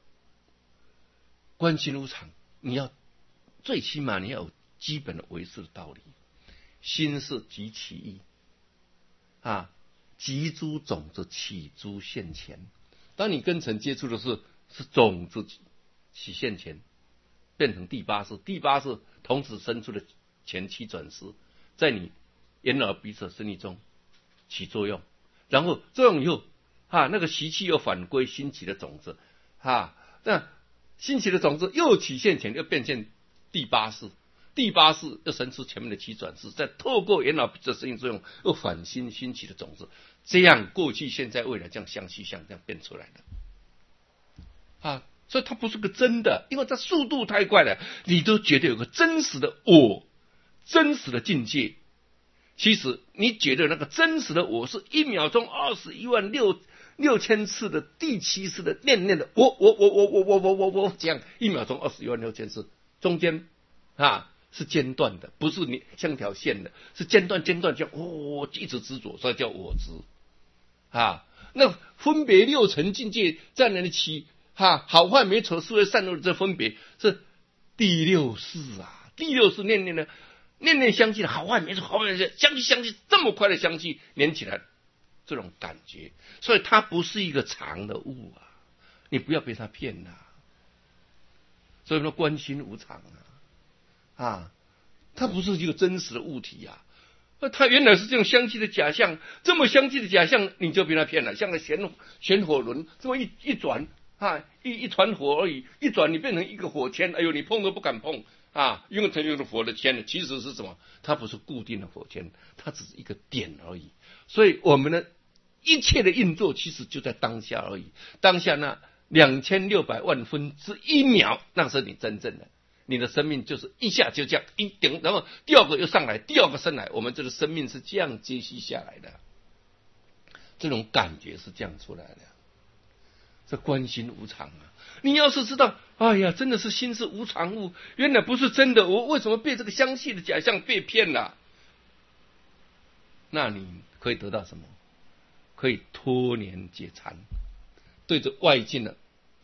观心无常，你要最起码你要有基本的唯识的道理。心是极其意啊，集诸种子起诸现前。当你跟尘接触的是是种子起现前，变成第八识，第八识同时生出的前七转识，在你眼耳鼻舌身意中起作用，然后作用以后啊，那个习气又反归新起的种子啊，那新起的种子又起现前，又变现第八识，第八识又生出前面的七转识，再透过眼耳鼻舌身意作用，又反新新起的种子，这样过去现在未来这样相续相这样变出来的啊。所以它不是个真的，因为它速度太快了，你都觉得有个真实的我，真实的境界。其实你觉得那个真实的我是一秒钟二十一万六六千次的第七次的念念的我我我我我我我我我这样一秒钟二十一万六千次，中间啊是间断的，不是你像一条线的，是间断间断这样哦一直执着，所以叫我执啊。那分别六层境界在那里起。哈，好坏美丑是非善恶的这分别是第六识啊，第六识念念的念念相继的好坏美丑，好坏美丑相继相继这么快的相继连起来，这种感觉，所以它不是一个常的物啊，你不要被它骗了。所以说观心无常啊，啊，它不是一个真实的物体啊。它原来是这种相继的假象，这么相继的假象，你就被它骗了。像个旋旋火轮这么一一转。啊，一一团火而已，一转你变成一个火签，哎呦，你碰都不敢碰啊！因为它就是火的签，其实是什么？它不是固定的火签，它只是一个点而已。所以我们的一切的运作，其实就在当下而已。当下那两千六百万分之一秒，那是你真正的，你的生命就是一下就这样一顶，然后第二个又上来，第二个升来，我们这个生命是这样接续下来的，这种感觉是这样出来的。这观心无常啊！你要是知道，哎呀，真的是心是无常物，原来不是真的，我为什么被这个相续的假象被骗了？那你可以得到什么？可以脱年解缠，对着外境的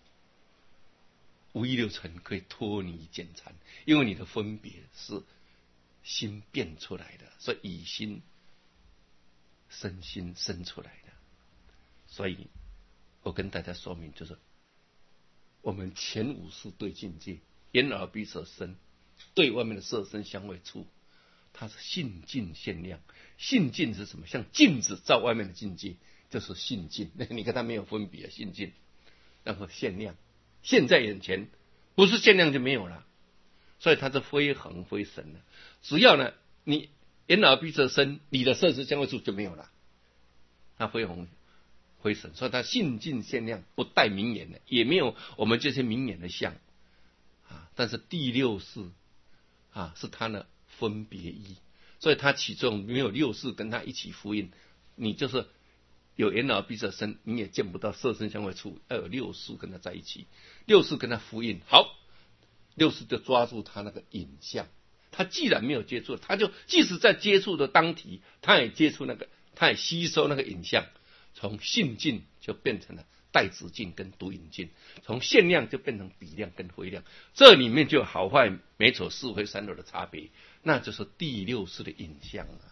五欲六尘可以脱离见缠，因为你的分别是心变出来的，所以以心生心生出来的，所以。我跟大家说明，就是我们前五识对境界，眼耳鼻舌身，对外面的色声香味触，它是性境限量。性境是什么？像镜子照外面的境界，就是性境。你看它没有分别，性境，然后限量，现在眼前，不是限量就没有了。所以它是非恒非神的。只要呢，你眼耳鼻舌身，你的色声香味触就没有了，它非恒。非神，所以它性境限量，不带名言的，也没有我们这些名言的相啊。但是第六识啊，是它的分别意，所以它起作用没有六识跟它一起呼应，你就是有眼耳鼻舌身，你也见不到色声香味触，要有六识跟它在一起，六识跟它呼应，好，六识就抓住它那个影像。它既然没有接触，它就即使在接触的当体，它也接触那个，它也吸收那个影像。从性境就变成了带子境跟独影境，从限量就变成比量跟非量，这里面就有好坏美丑是非善恶的差别，那就是第六识的影像啊，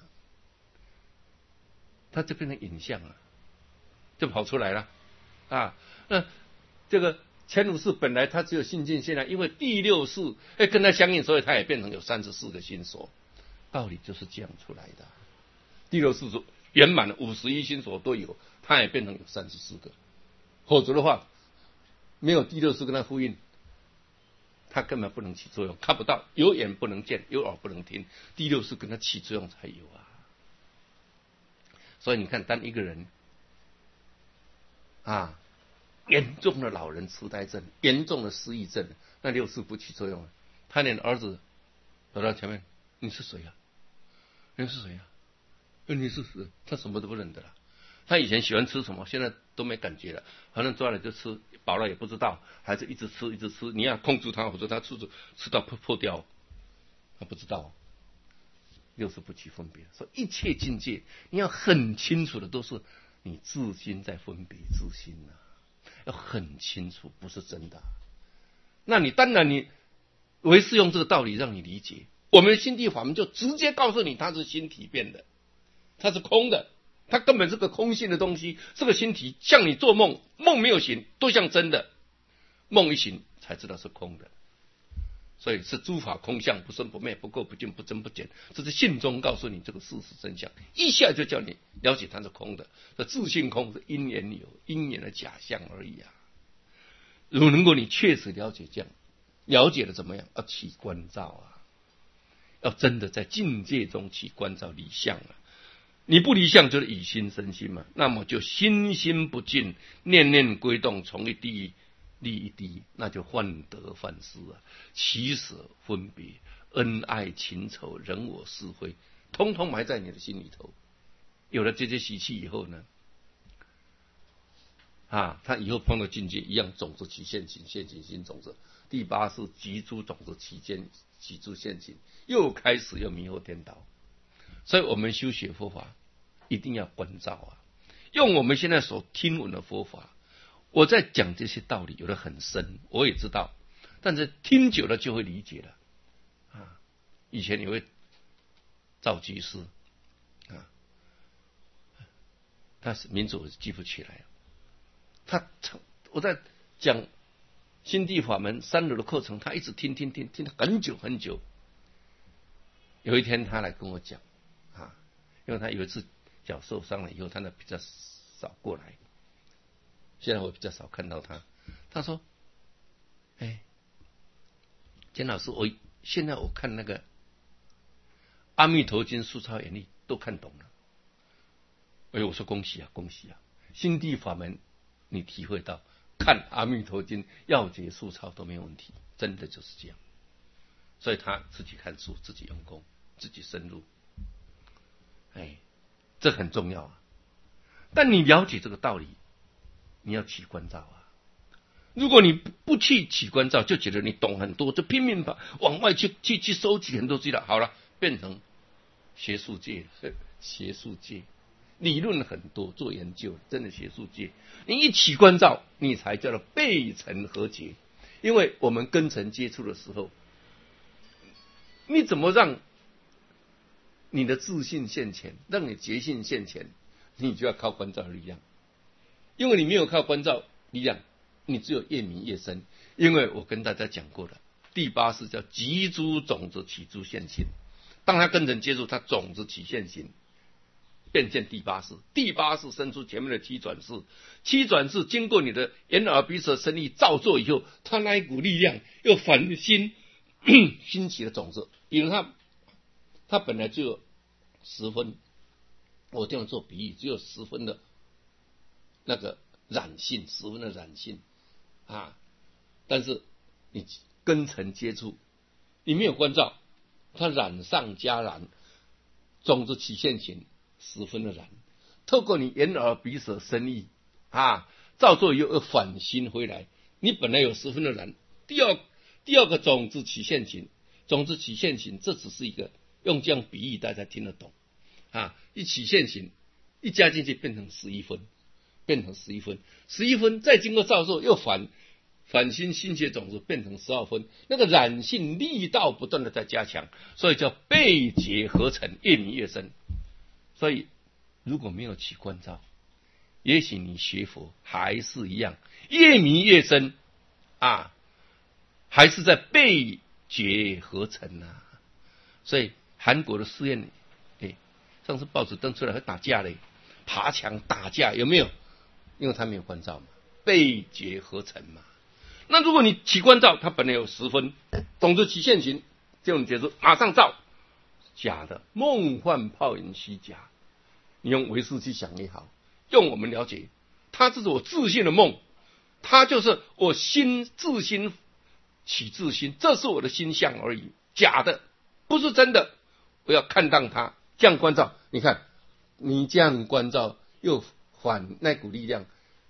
它就变成影像了，就跑出来了啊。那这个前五识本来它只有性境限量，因为第六识哎跟它相应，所以它也变成有三十四个心所，道理就是这样出来的。第六识圆满的五十一心所都有，它也变成有三十四个，否则的话，没有第六识跟它呼应，它根本不能起作用，看不到，有眼不能见，有耳不能听，第六识跟它起作用才有啊。所以你看，当一个人啊，严重的老人痴呆症，严重的失忆症，那六识不起作用了，他连儿子走到前面，你是谁啊？你是谁啊？你是谁？他什么都不认得了。他以前喜欢吃什么，现在都没感觉了，反正抓了就吃， 饱了也不知道，还是一直吃一直吃，你要控制它，否则它吃吃到破破掉，他不知道。六识不起分别，所以一切境界你要很清楚的，都是你自心在分别自心啊，要很清楚，不是真的、啊。那你当然你唯是用这个道理让你理解，我们心地法门就直接告诉你，它是心体变的，它是空的，它根本是个空性的东西。这个心体像你做梦，梦没有醒都像真的，梦一醒才知道是空的。所以是诸法空相，不生不灭，不垢不净，不增不减，这是信中告诉你这个事实真相，一下就叫你了解它是空的。这自性空是因缘有，因缘的假象而已啊。如果能够你确实了解这样，了解了怎么样？要起观照啊，要真的在境界中起观照离相啊。你不离相就是以心生心嘛，那么就心心不净，念念归动，从一滴利一滴，那就患得患失啊，起舍分别，恩爱情仇，人我是非，通通埋在你的心里头。有了这些习气以后呢，啊，他以后碰到境界一样，种子起现行，现行心种子。第八是集诸种子起见，起诸现行，又开始又迷惑颠倒。所以我们修学佛法一定要关照啊，用我们现在所听闻的佛法。我在讲这些道理，有的很深，我也知道，但是听久了就会理解了啊。以前有位赵居士啊，他是名字我记不起来了。他我在讲心地法门三流的课程，他一直听听听听了很久很久。有一天他来跟我讲啊，因为他有一次脚受伤了以后，他呢比较少过来。现在我比较少看到他。他说：“哎，简老师，我现在我看那个《阿弥陀经》疏钞演义都看懂了。”哎，我说恭喜啊，恭喜啊！心地法门你体会到，看《阿弥陀经》要解疏钞都没有问题，真的就是这样。所以他自己看书，自己用功，自己深入。哎，这很重要啊！但你了解这个道理，你要起观照啊！如果你不去起观照，就觉得你懂很多，就拼命把往外去去去收集很多资料，好了，变成学术界，学术界理论很多，做研究真的学术界。你一起观照，你才叫做背尘和解。因为我们跟尘接触的时候，你怎么让你的自信现前，让你觉性现前，你就要靠观照的力量。因为你没有靠观照力量，你只有越迷越深。因为我跟大家讲过了，第八识叫集诸种子起诸现行。当他跟人接触，他种子起现行，变现第八识。第八识生出前面的七转识，七转识经过你的眼耳鼻舌身意造作以后，他那一股力量又反心兴起的种子。比如他他本来就有十分，我这样做比喻，只有十分的那个染性，十分的染性啊，但是你跟尘接触，你没有关照，它染上加染，种子起现行，十分的染。透过你眼耳鼻舌身意啊，造作又又反心回来，你本来有十分的染。第二第二个种子起现行，种子起现行，这只是一个用这样比喻，大家听得懂啊？一起现行，一加进去变成十一分。变成十一分，十一分再经过造作又反反心心血种子变成十二分，那个染性力道不断的在加强，所以叫背结合成，越迷越深。所以如果没有起观照，也许你学佛还是一样，越迷越深啊，还是在背结合成啊。所以韩国的试验，哎，上次报纸登出来还打架嘞，爬墙打架有没有？因为他没有观照嘛，背结合成嘛。那如果你起观照，它本来有十分，种子起现行，这种解释马上照，假的，梦幻泡影虚假。你用唯识去想也好，用我们了解，它这是我自信的梦，它就是我心自心起自心，这是我的心相而已，假的，不是真的。我要看当它，这样观照，你看你这样观照又反那股力量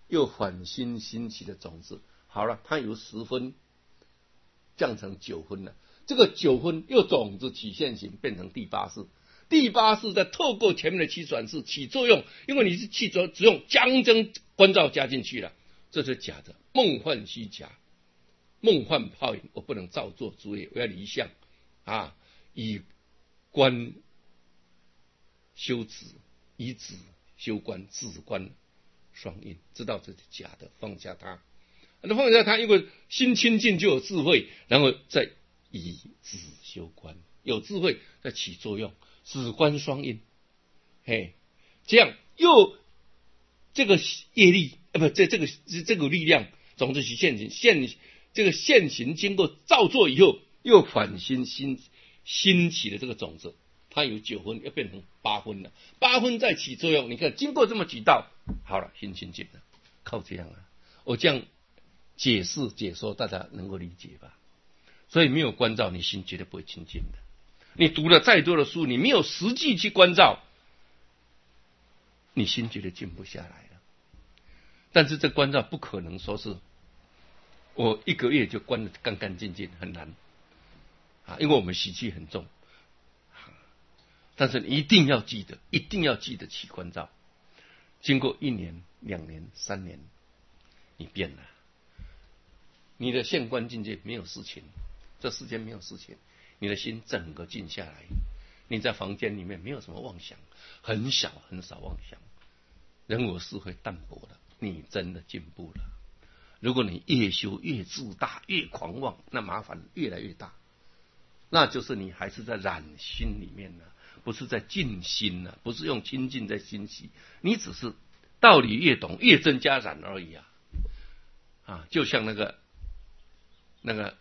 又反新兴起的种子。好了，它由十分降成九分了。这个九分又种子起现行，变成第八式。第八式再透过前面的七转式起作用，因为你是气作只用将真观照加进去了，这是假的，梦幻虚假，梦幻泡影，我不能照做诸业，我要离相啊，以观修止，以止修观，止观双印，知道这是假的，放下它。那放下它，因为心清净就有智慧，然后再以止修观，有智慧再起作用，止观双印，嘿，这样又这个业力啊，不，这这个这个力量，总之是现行现这个现行经过造作以后，又反新新兴起的这个种子，它有九分，要变成八分了，八分再起作用，你看经过这么几道，好了，心清净了，靠这样啊，我这样解释解说，大家能够理解吧？所以没有关照，你心绝对不会清净的。你读了再多的书，你没有实际去关照，你心绝对静不下来了。但是这关照不可能说是我一个月就关得干干净净，很难啊，因为我们习气很重。但是你一定要记得，一定要记得起关照。经过一年、两年、三年，你变了，你的现观境界没有事情，这世间没有事情，你的心整个静下来，你在房间里面没有什么妄想，很小很少妄想，人我是会淡薄了，你真的进步了。如果你越修越自大，越狂妄，那麻烦越来越大，那就是你还是在染心里面呢，不是在静心呢，不是用清净在心洗，你只是道理越懂越增加染而已啊！啊，就像那个那个《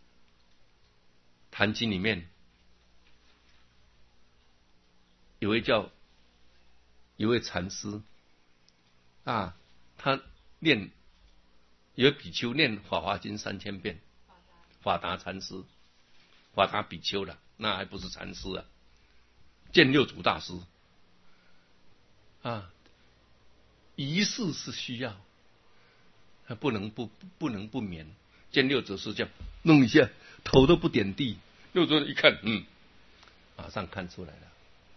坛经》里面有位叫有位禅师啊，他念有位比丘念《法华经》三千遍，法达禅师，法达比丘了，那还不是禅师啊。见六祖大师啊，仪式是需要，他不能不不能不眠。见六祖是这样弄一下，头都不点地。六祖一看，嗯，马上看出来了。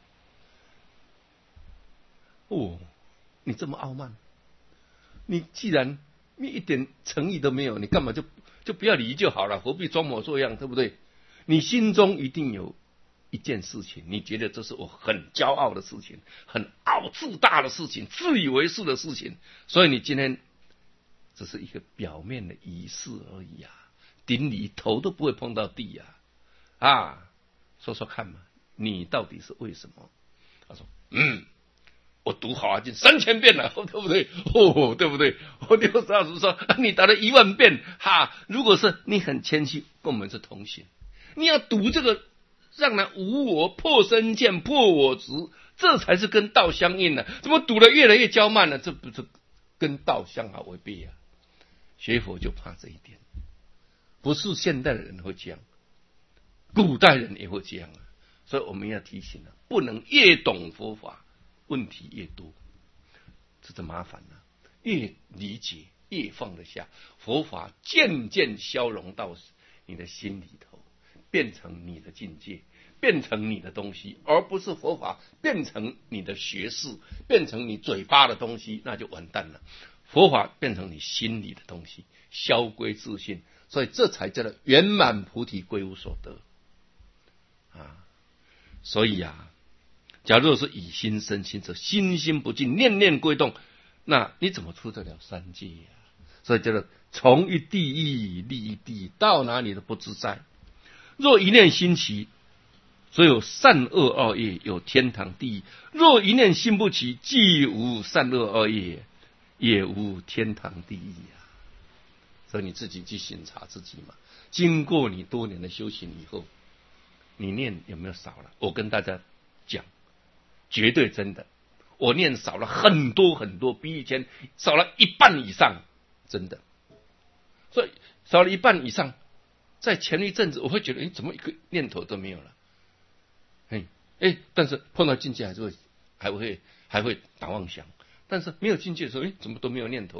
哦，你这么傲慢，你既然你一点诚意都没有，你干嘛就就不要理就好了，何必装模作样，对不对？你心中一定有一件事情，你觉得这是我很骄傲的事情，很傲自大的事情，自以为是的事情，所以你今天只是一个表面的仪式而已啊，顶礼头都不会碰到地啊！啊，说说看嘛，你到底是为什么？他说：“嗯，我读《法华经》三千遍了，对不对？哦，对不对？”我六祖大师说：“你打了一万遍，哈！如果是你很谦虚，跟我们是同行，你要读这个。”让人无我破身见破我执，这才是跟道相应的。怎么读了越来越骄慢了？这不是跟道相好违背啊！学佛就怕这一点，不是现代的人会这样，古代人也会这样啊。所以我们要提醒了，不能越懂佛法，问题越多，这就麻烦了。越理解越放得下，佛法渐渐消融到你的心里头。变成你的境界，变成你的东西，而不是佛法变成你的学识，变成你嘴巴的东西，那就完蛋了。佛法变成你心里的东西，消归自性，所以这才叫做圆满菩提归无所得啊！所以啊，假如是以心生心者，心心不净，念念归动，那你怎么出得了三界啊？所以叫做从一地狱立一地，到哪里都不自在。若一念心起，所有善恶二业，有天堂地狱；若一念心不起，既无善恶二业，也无天堂地狱啊！所以你自己去审查自己嘛。经过你多年的修行以后，你念有没有少了？我跟大家讲，绝对真的，我念少了很多很多，比以前少了一半以上，真的。所以少了一半以上。在前一阵子，我会觉得，哎，怎么一个念头都没有了？哎哎，但是碰到境界还是会，还会还会打妄想。但是没有境界的时候，哎，怎么都没有念头？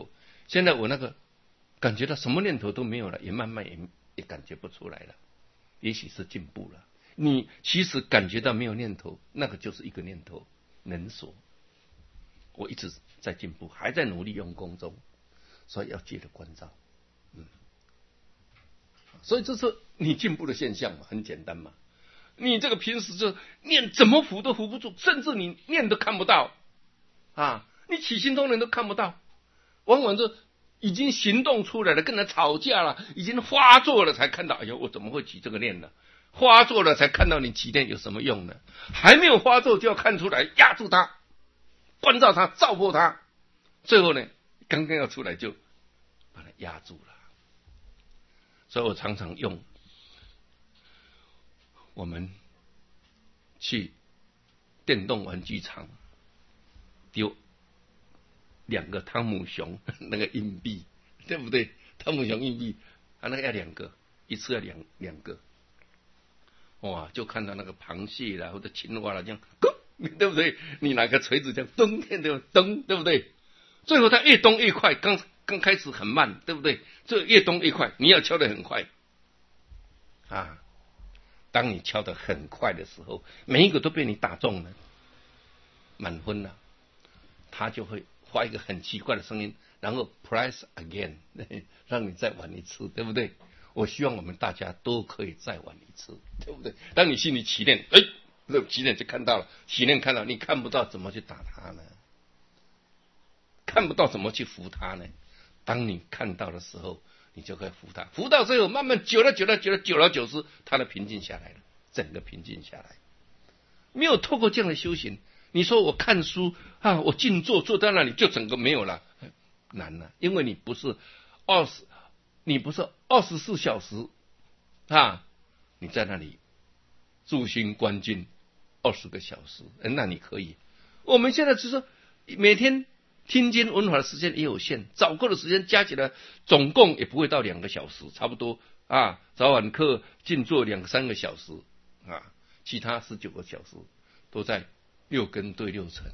现在我那个感觉到什么念头都没有了，也慢慢也也感觉不出来了，也许是进步了。你其实感觉到没有念头，那个就是一个念头，能所。我一直在进步，还在努力用功中，所以要借着关照。嗯，所以这是你进步的现象嘛，很简单嘛。你这个平时就念怎么扶都扶不住，甚至你念都看不到啊，你起心动念都看不到，往往就已经行动出来了，跟人吵架了，已经发作了才看到，哎呦，我怎么会起这个念呢？发作了才看到你起念有什么用呢？还没有发作就要看出来，压住它，关照它，照破它，最后呢，刚刚要出来就把它压住了。所以我常常用我们去电动玩具厂丢两个汤姆熊那个硬币，对不对？汤姆熊硬币啊，那个要两个，一次要两两个。哇，就看到那个螃蟹啦或者青蛙啦这样，对不对？你拿个锤子这样咚，对不咚，对不对？最后它越咚越快，刚刚开始很慢，对不对？这越咚越快，你要敲得很快啊！当你敲得很快的时候，每一个都被你打中了，满分了，它就会发一个很奇怪的声音，然后 press again， 让你再玩一次，对不对？我希望我们大家都可以再玩一次，对不对？当你心里起念，哎，这起念就看到了，起念看到，你看不到怎么去打它呢？看不到怎么去扶它呢？当你看到的时候，你就可以扶它，扶到最后，慢慢久了久了久了久了久之，它的平静下来了，整个平静下来。没有透过这样的修行，你说我看书啊，我静坐坐在那里就整个没有了，难了，因为你不是二十。你不是二十四小时啊？你在那里驻心观静二十个小时，那你可以。我们现在只是每天听经闻法的时间也有限，早课的时间加起来总共也不会到两个小时，差不多啊。早晚课静坐两三个小时啊，其他十九个小时都在六根对六尘。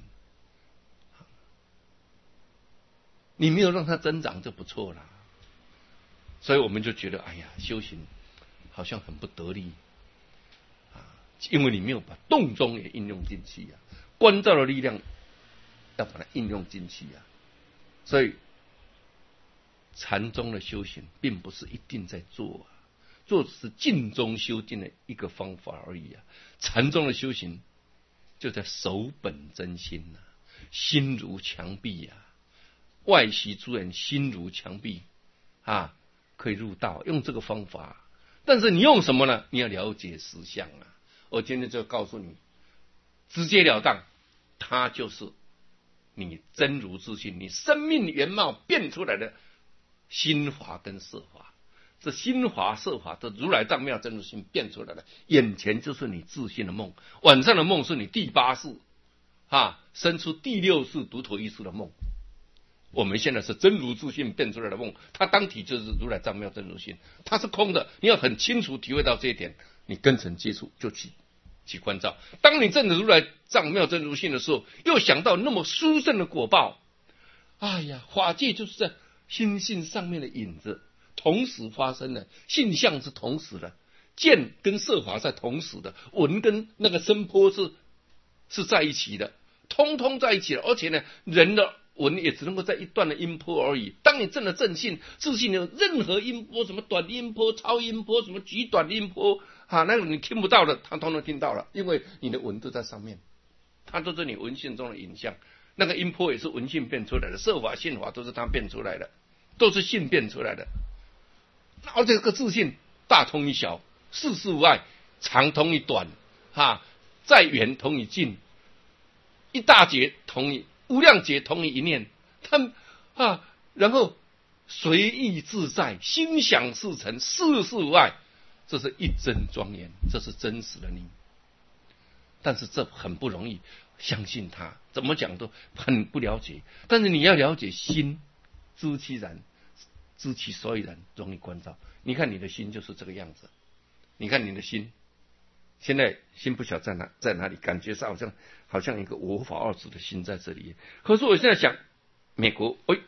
你没有让它增长就不错了。所以我们就觉得，哎呀，修行好像很不得力啊，因为你没有把动中也应用进去啊，关照的力量要把它应用进去啊。所以禅宗的修行并不是一定在做啊，做只是静中修静的一个方法而已啊。禅宗的修行就在守本真心啊，心如墙壁啊，外习诸人心如墙壁啊。可以入道，用这个方法，但是你用什么呢？你要了解实相啊！我今天就告诉你，直截了当，它就是你真如自性，你生命原貌变出来的心法跟色法，这心法色法的如来藏妙真如心变出来的，眼前就是你自性的梦，晚上的梦是你第八世啊，生出第六世独头意识的梦。我们现在是真如自性变出来的梦，它当体就是如来藏妙真如性，它是空的。你要很清楚体会到这一点，你跟尘接触就去去关照。当你证得如来藏妙真如性的时候，又想到那么殊胜的果报，哎呀，法界就是在心性上面的影子，同时发生的，性相是同时的，见跟色法在同时的，闻跟那个声波是是在一起的，通通在一起的，而且呢，人的闻也只能够在一段的音波而已。当你证了正信，自信有任何音波，什么短音波、超音波，什么极短音波啊，那个你听不到的，他通通听到了，因为你的闻都在上面，它都是你闻性中的影像。那个音波也是闻性变出来的，色法、性法都是它变出来的，都是性变出来的。而这个自信大通一小，世事无碍，长通一短，哈，再远同一近，一大劫同一无量劫同于一念，他啊，然后随意自在，心想事成，世事无碍，这是一真庄严，这是真实的你。但是这很不容易相信他，怎么讲都很不了解。但是你要了解心，知其然，知其所以然，容易关照。你看你的心就是这个样子，你看你的心。现在心不晓得在哪在哪里，感觉上好像好像一个无法二字的心在这里。可是我现在想，美国，哎，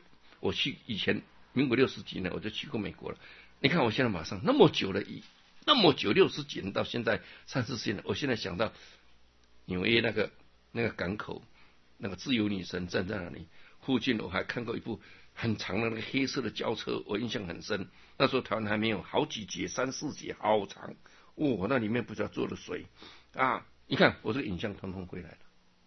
我去以前民国六十几年我就去过美国了。你看我现在马上那么久了，那么久六十几年到现在三四十年，我现在想到纽约那个那个港口，那个自由女神站在那里，附近我还看过一部很长的那个黑色的轿车，我印象很深。那时候台湾还没有，好几节三四节好长，哦，那里面不知道坐了谁啊！你看我这个影像通通回来了。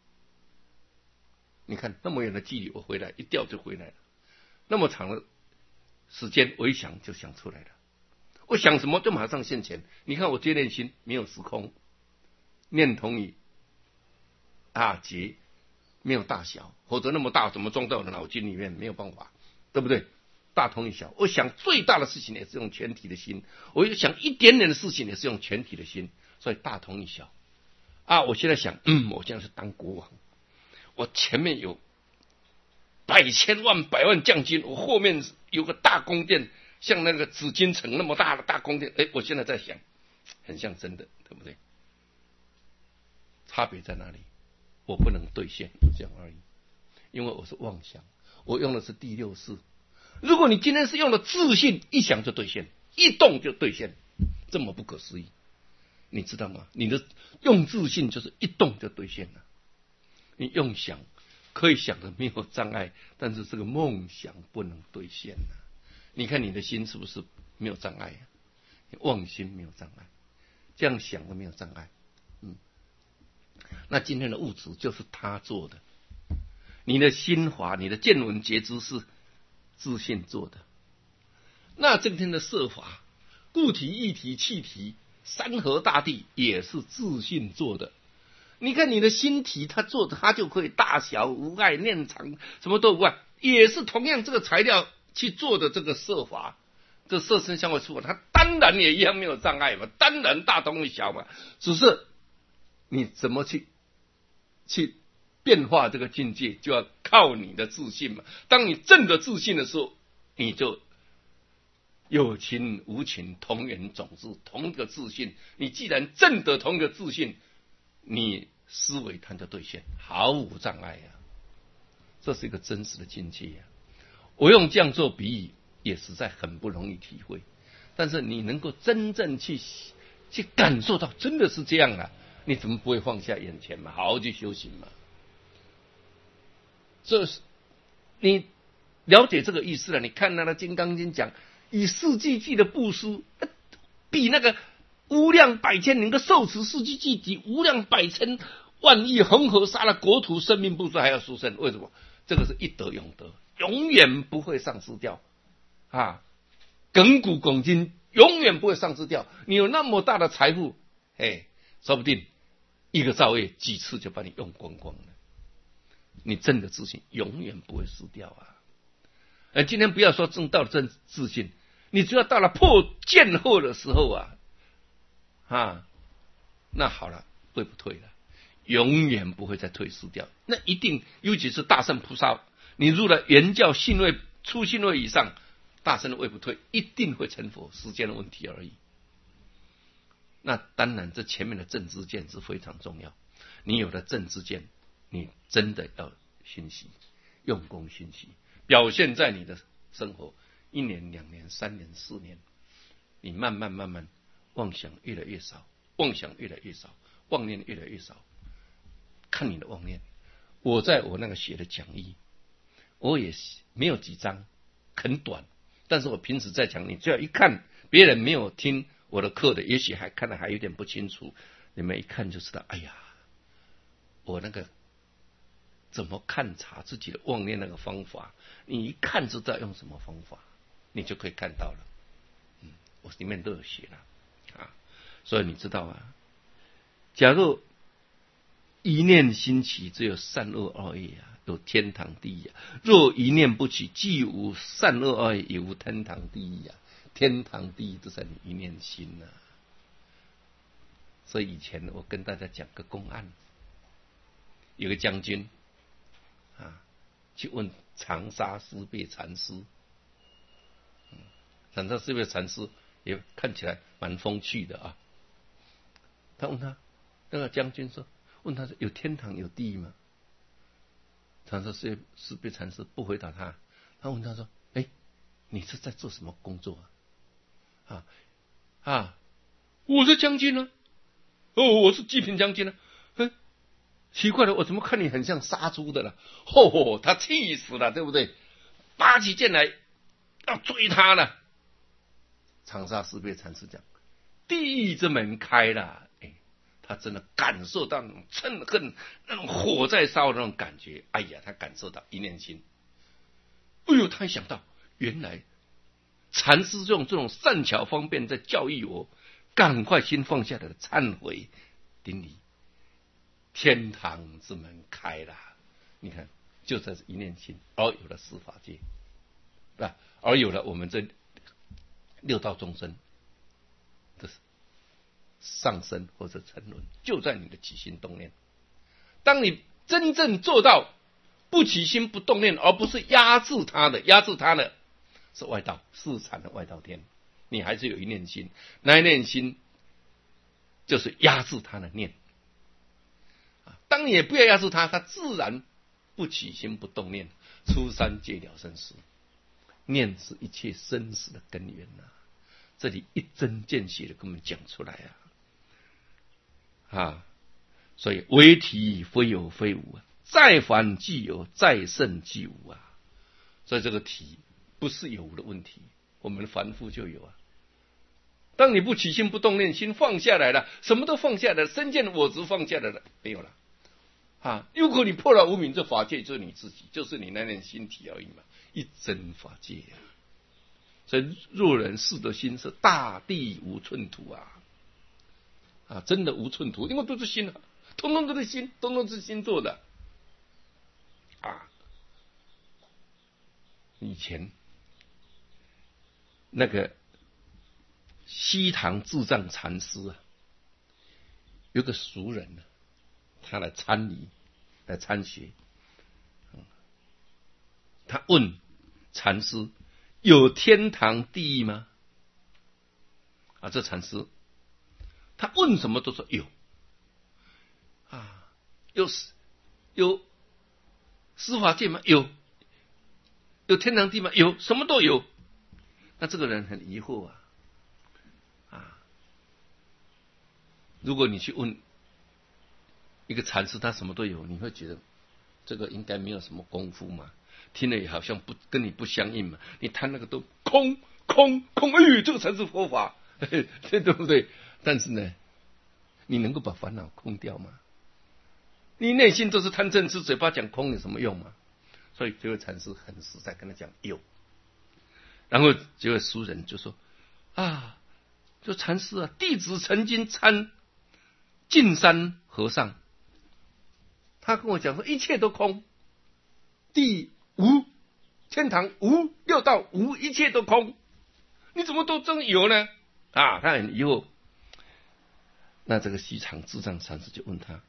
你看那么远的距离我回来，一调就回来了。那么长的时间我一想就想出来了，我想什么就马上现前。你看我接念心没有时空，念同于啊结没有大小，否则那么大怎么装到我的脑筋里面？没有办法，对不对？大同于小，我想最大的事情也是用全体的心，我想一点点的事情也是用全体的心，所以大同于小啊！我现在想，嗯，我现在是当国王，我前面有百千万百万将军，我后面有个大宫殿，像那个紫禁城那么大的大宫殿。哎，我现在在想，很像真的，对不对？差别在哪里？我不能兑现，就这样而已。因为我是妄想，我用的是第六式。如果你今天是用了自信，一想就兑现，一动就兑现，这么不可思议，你知道吗？你的用自信就是一动就兑现了。你用想可以想的没有障碍，但是这个梦想不能兑现啊。你看你的心是不是没有障碍啊？你妄心没有障碍，这样想都没有障碍。嗯，那今天的物质就是他做的，你的心法、你的见闻觉知是自信做的。那这天的色法、固体、液体、气体、山河大地也是自信做的。你看你的心体，它做的，它就可以大小无碍、念长什么都无碍，也是同样这个材料去做的这个色法，这色身相位触法，它当然也一样没有障碍嘛，当然大同于小嘛，只是你怎么去去变化这个境界，就要靠你的自信嘛。当你正的自信的时候，你就有情无情同源种子，同一个自信。你既然正得同一个自信，你思维它就兑现，毫无障碍啊！这是一个真实的境界啊！我用这样做比喻，也实在很不容易体会。但是你能够真正去去感受到，真的是这样啊！你怎么不会放下眼前嘛？好好去修行嘛！这是你了解这个意思了。你看那个《金刚经》讲，以四季季的布施，比那个无量百千能够受持四季季体无量百千万亿恒河沙的国土生命布施还要殊胜。为什么？这个是一德永得，永远不会丧失掉啊！亘古拱今，永远不会丧失掉。你有那么大的财富，哎，说不定一个造业几次就把你用光光了。你真的自信永远不会失掉啊！而今天不要说正道的真自信，你只要到了破见后的时候啊，啊，那好了，会不退了，永远不会再退失掉。那一定，尤其是大圣菩萨，你入了原教信位、初信位以上，大圣的位不退，一定会成佛，时间的问题而已。那当然，这前面的正知见是非常重要。你有了正知见，你真的要熏习，用功熏习，表现在你的生活，一年、两年、三年、四年，你慢慢慢慢，妄想越来越少，妄想越来越少，妄念越来越少。看你的妄念。我在我那个写的讲义，我也没有几章，很短，但是我平时在讲，你只要一看，别人没有听我的课的，也许还看得还有点不清楚，你们一看就知道，哎呀，我那个怎么勘察自己的妄念那个方法，你一看知道用什么方法，你就可以看到了。嗯，我里面都有写了啊，所以你知道啊，假如一念兴起，只有善恶二业啊，有天堂地狱啊；若一念不起，既无善恶二业，也无天堂地狱啊。天堂地狱都在你一念心啊。所以以前我跟大家讲个公案，有个将军啊，去问长沙思别禅师，嗯，长沙思别禅师也看起来蛮风趣的啊。他问他，那个将军说，问他说有天堂有地狱吗？长沙思别禅师不回答他， 他问他说：“哎，你是在做什么工作啊？”啊啊，我是将军啊，哦，我是济贫将军啊。嗯，奇怪了，我怎么看你很像杀猪的了？哦，他气死了，对不对？拔起剑来要追他了。长沙师备禅师讲，地狱之门开了。哎，他真的感受到那种嗔恨、那种火在烧的那种感觉。哎呀，他感受到一念心。哎呦，他一想到，原来禅师用这种善巧方便在教育我，赶快心放下来，忏悔顶礼，天堂之门开了。你看，就在一念心，而有了十法界，啊，而有了我们这六道众生的上升或者沉沦，就在你的起心动念。当你真正做到不起心不动念，而不是压制它的，压制它的是外道，是禅的外道天。你还是有一念心，那一念心就是压制它的念。当你也不要压制它，它自然不起心不动念，出三界了生死。念是一切生死的根源呐、啊，这里一针见血的跟我们讲出来啊！啊，所以为体非有非无啊，再凡即有，再胜即无啊。所以这个体不是有的问题，我们凡夫就有啊。当你不起心不动念，心放下来了，什么都放下来了，身见我执放下来了，没有了啊！如果你破了无明，这法界就是你自己，就是你那念心体而已嘛。一真法界啊，所以若人视得心是大地无寸土啊，啊，真的无寸土，因为都是心啊，通通都是心，通通是心做的啊。以前那个西塘智障禅师啊，有个俗人呢、啊，他来参礼，来参学。他问禅师：“有天堂地狱吗？”啊，这禅师他问什么都说有啊，有有司法界吗？有。有天堂地吗？有，什么都有。那这个人很疑惑啊啊！如果你去问一个禅师，他什么都有，你会觉得这个应该没有什么功夫嘛？听了也好像不跟你不相应嘛，你谈那个都空空空，哎，这个才是佛法，对不对？但是呢，你能够把烦恼空掉吗？你内心都是贪嗔痴，嘴巴讲空有什么用吗？所以这位禅师很实在跟他讲有，然后这位俗人就说啊，就禅师啊，弟子曾经参径山和尚，他跟我讲说一切都空，地无，天堂无，六道无，一切都空，你怎么都真有呢？啊，他很疑惑。那这个西厂智障禅师就问他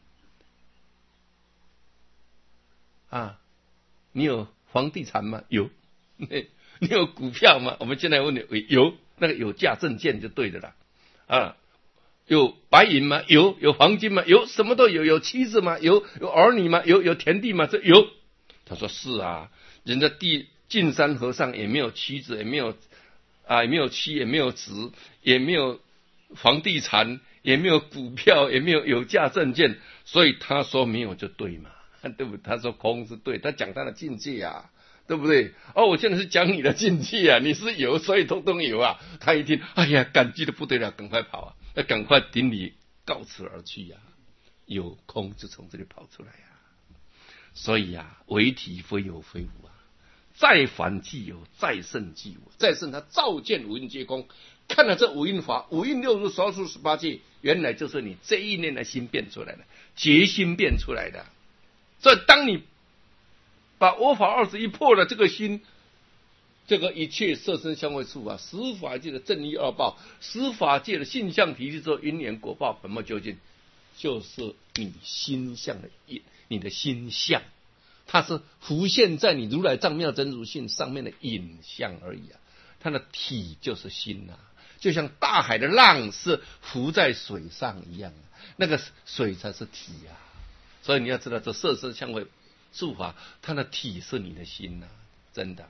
啊，你有房地产吗？有。你有股票吗？我们现在问你有，那个有价证券就对的啦。啊，有白银吗？有。有黄金吗？有，什么都有。有妻子吗？有。有儿女吗？有。有田地吗？这有。他说是啊，人家地径山和尚也没有妻子，也没有啊，也没有妻，也没有子，也没有房地产，也没有股票，也没有有价证券，所以他说没有就对嘛，对不对？他说空是对，他讲他的境界啊，对不对？哦，我现在是讲你的境界啊，你是有，所以通通有啊。他一听，哎呀，感激的不得了，赶快跑啊，要赶快顶礼告辞而去呀、啊。有空就从这里跑出来啊。所以啊，唯体非有非无啊，再凡即有，再胜即无。再胜他照见五蕴皆空，看了这五蕴法，五蕴六入少数十八界，原来就是你这一念的心变出来的，结心变出来的。所以当你把我法二十一破了，这个心，这个一切色身相位处法，十法界的正一二报，十法界的性相体系之后，因缘果报本末究竟，就是你心相的因，你的心相，它是浮现在你如来藏妙真如性上面的影像而已啊，它的体就是心啊，就像大海的浪是浮在水上一样，那个水才是体啊。所以你要知道，这色身相位处法，它的体是你的心呐、啊，真的、啊。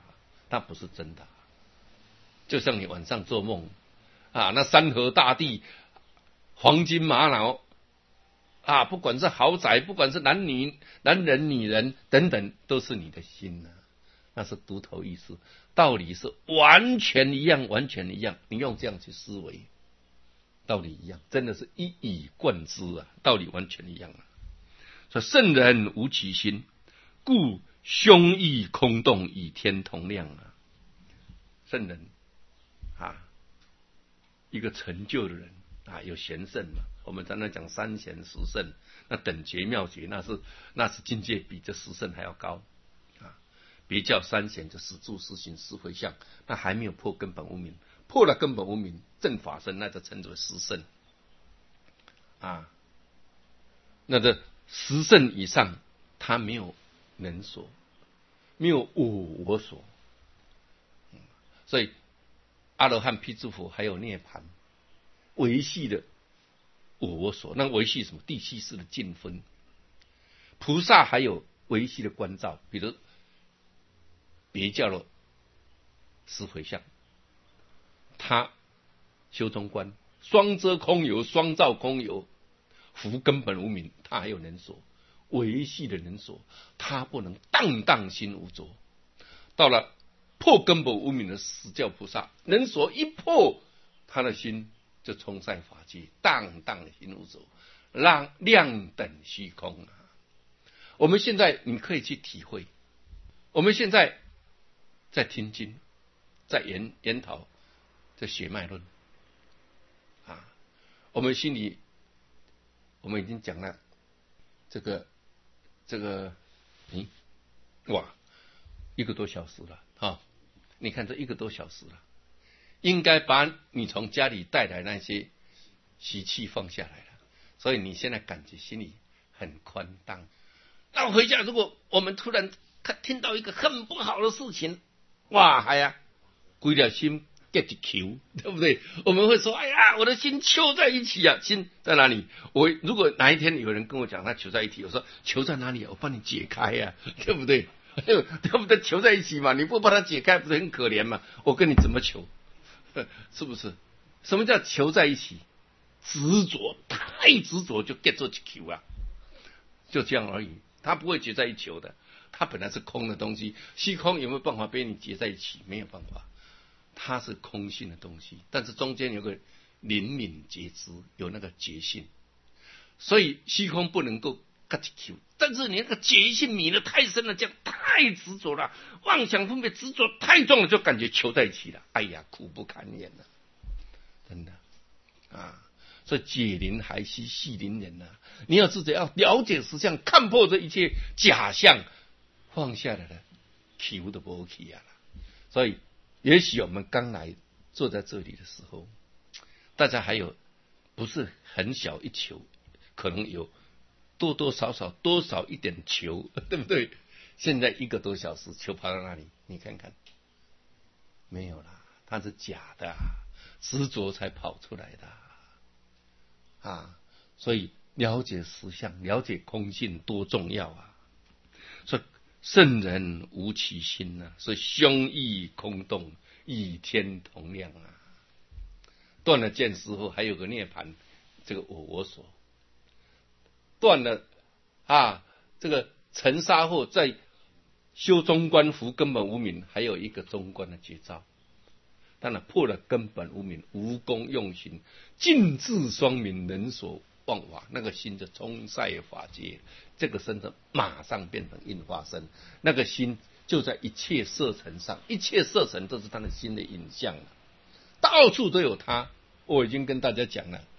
它不是真的。就像你晚上做梦啊，那山河大地、黄金玛瑙啊，不管是豪宅，不管是男女、男人、女人等等，都是你的心啊，那是独头意识，道理是完全一样，完全一样。你用这样去思维，道理一样，真的是一以贯之啊，道理完全一样啊。所以圣人无其心，故胸臆空洞，与天同量啊。圣人啊，一个成就的人啊，有贤圣嘛。我们常常讲三贤十圣，那等觉妙觉，那是那是境界比这十圣还要高啊。别叫三贤，就十住十行十回向，那还没有破根本无明，破了根本无明，正法身，那就称作十圣啊。那这十圣以上，他没有能所，没有我我所，所以阿罗汉、辟支佛还有涅槃维系的我我所，那维系什么？第七识的净分。菩萨还有维系的关照，比如别教了十回向，他修中观，双遮空有，双照空有，福根本无明，他还有能所，维系的能所，他不能荡荡心无着。到了破根本无明的十教菩萨，能所一破，他的心就冲在法界，荡荡心无着，让量等虚空啊。我们现在你可以去体会，我们现在在听经，在研研讨这血脉论啊，我们心里我们已经讲了这个这个，嗯，哇，一个多小时了啊！你看这一个多小时了，应该把你从家里带来那些习气放下来了，所以你现在感觉心里很宽荡。那回家，如果我们突然看听到一个很不好的事情，哇，哎呀，规条心结一球，对不对？我们会说，哎呀，我的心揪在一起啊，心在哪里？我如果哪一天有人跟我讲他揪在一起，我说揪在哪里啊？我帮你解开呀、啊，对不对？对不对？揪在一起嘛，你不把它解开，不是很可怜吗？我跟你怎么求？是不是？什么叫揪在一起？执着，太执着就结做一球啊，就这样而已。它不会结在一球的，它本来是空的东西，虚空有没有办法被你结在一起？没有办法，它是空性的东西，但是中间有个灵敏觉知，有那个觉性，所以虚空不能够割一球，但是你那个觉性迷得太深了，这样太执着了，妄想分别执着太重了，就感觉球在一起了，哎呀，苦不堪言了，真的啊。所以解铃还须系铃人啊！你要自己要了解实相，看破这一切假象，放下来了，求都不起啊！所以，也许我们刚来坐在这里的时候，大家还有不是很小一球，可能有多多少少多少一点球，对不对？现在一个多小时，球跑到哪里？你看看，没有啦，它是假的、啊，执着才跑出来的、啊。啊，所以了解实相，了解空性多重要啊！所以圣人无其心啊，所以胸臆空洞，与天同量啊。断了见识后，还有个涅槃，这个我我所断了啊，这个尘沙后，再修中观福根本无明，还有一个中观的绝招。当然破了根本无明，无功用行，尽智双明，能所忘法，那个心就冲塞法界，这个身子马上变成应化身，那个心就在一切色尘上，一切色尘都是他的心的影像了，到处都有他。我已经跟大家讲了，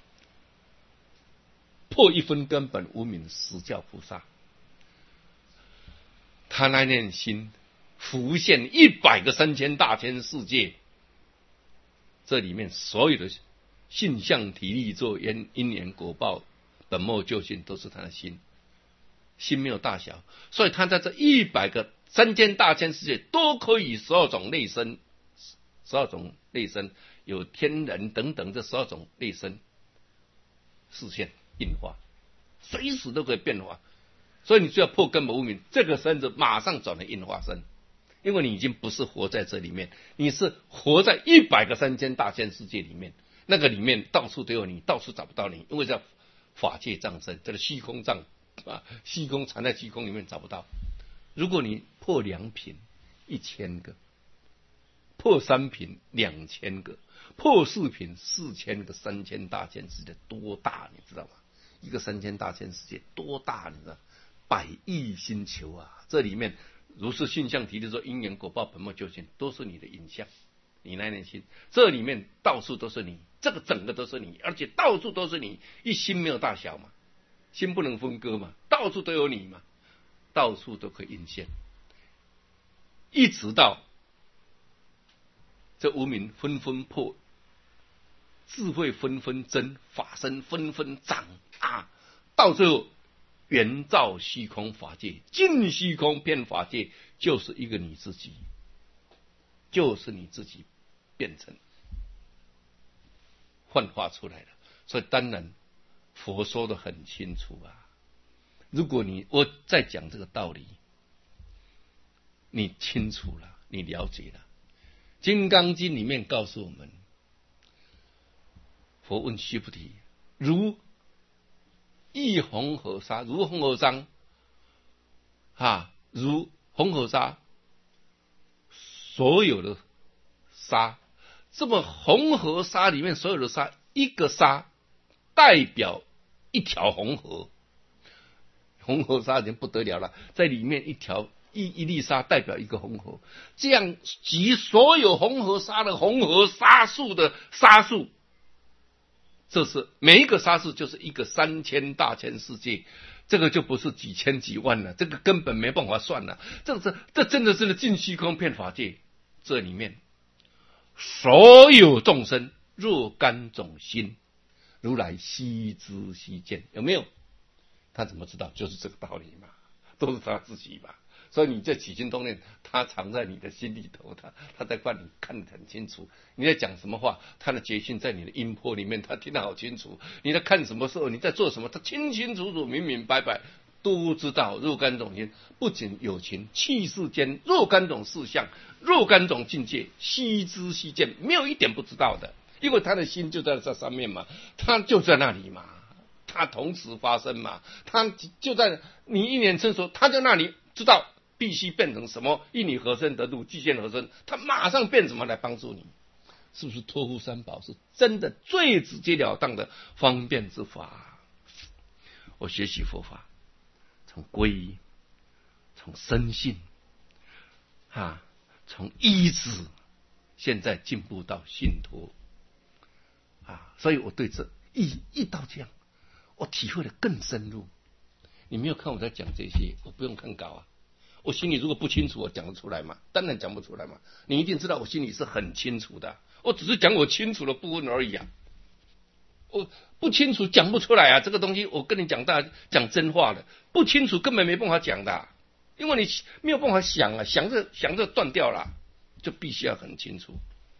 破一分根本无明十教菩萨，他那念心浮现一百个三千大千世界。这里面所有的性相体力作因因缘果报本末究竟都是他的心，心没有大小，所以他在这一百个三千大千世界都可以十二种类身，十二种类身有天人等等这十二种类身视线应化，随时都可以变化。所以你只要破根本无明，这个身子马上转为应化身， 因为你已经不是活在这里面，你是活在一百个三千大千世界里面，那个里面到处都有你，到处找不到你，因为叫法界障身，这个虚空障啊，虚空藏在虚空里面找不到。如果你破两品一千个，破三品两千个，破四品四千个，三千大千世界多大你知道吗？一个三千大千世界多大你知道？百亿星球啊，这里面如是性相提的说，因缘果报本末究竟，都是你的影像，你那念心，这里面到处都是你，这个整个都是你，而且到处都是你，一心没有大小嘛，心不能分割嘛，到处都有你嘛，到处都可以映现，一直到这无明纷纷破，智慧纷纷增，法身纷纷长啊，到最后圆照虚空法界，尽虚空遍法界，就是一个你自己，就是你自己变成幻化出来了。所以当然佛说的很清楚啊，如果你我再讲这个道理，你清楚了，你了解了，《金刚经》里面告诉我们，佛问须菩提，如一红河沙，如红河沙啊，如红河沙，所有的沙，这么红河沙里面所有的沙，一个沙代表一条红河，红河沙已经不得了了，在里面一条一一粒沙代表一个红河，这样集所有红河沙的红河沙数的沙数。这是每一个沙数就是一个三千大千世界，这个就不是几千几万了，这个根本没办法算了。这这这真的是尽虚空遍法界，这里面所有众生若干种心，如来悉知悉见，有没有？他怎么知道？就是这个道理嘛，都是他自己嘛。所以你这起心动念，他藏在你的心里头，他他在帮你看得很清楚。你在讲什么话，他的决心在你的音波里面，他听得好清楚。你在看什么时候，你在做什么，他清清楚楚、明明白白都知道。若干种心，不仅有情，气世间若干种事相，若干种境界，悉知悉见，没有一点不知道的，因为他的心就在这上面嘛，他就在那里嘛，他同时发生嘛，他就在你一念成熟，他在那里知道。必须变成什么？因你合身得度，具现合身，他马上变什么来帮助你？是不是托付三宝是真的最直截了当的方便之法？我学习佛法，从皈依，从深信，啊，从依止，现在进步到信托，啊，所以我对这一一到这样，我体会的更深入。你没有看我在讲这些，我不用看稿啊。我心里如果不清楚，我讲得出来吗？当然讲不出来嘛。你一定知道我心里是很清楚的，我只是讲我清楚的部分而已啊。我不清楚讲不出来啊，这个东西我跟你讲大讲真话了，不清楚根本没办法讲的，因为你没有办法想啊，想着想着断掉了，就必须要很清楚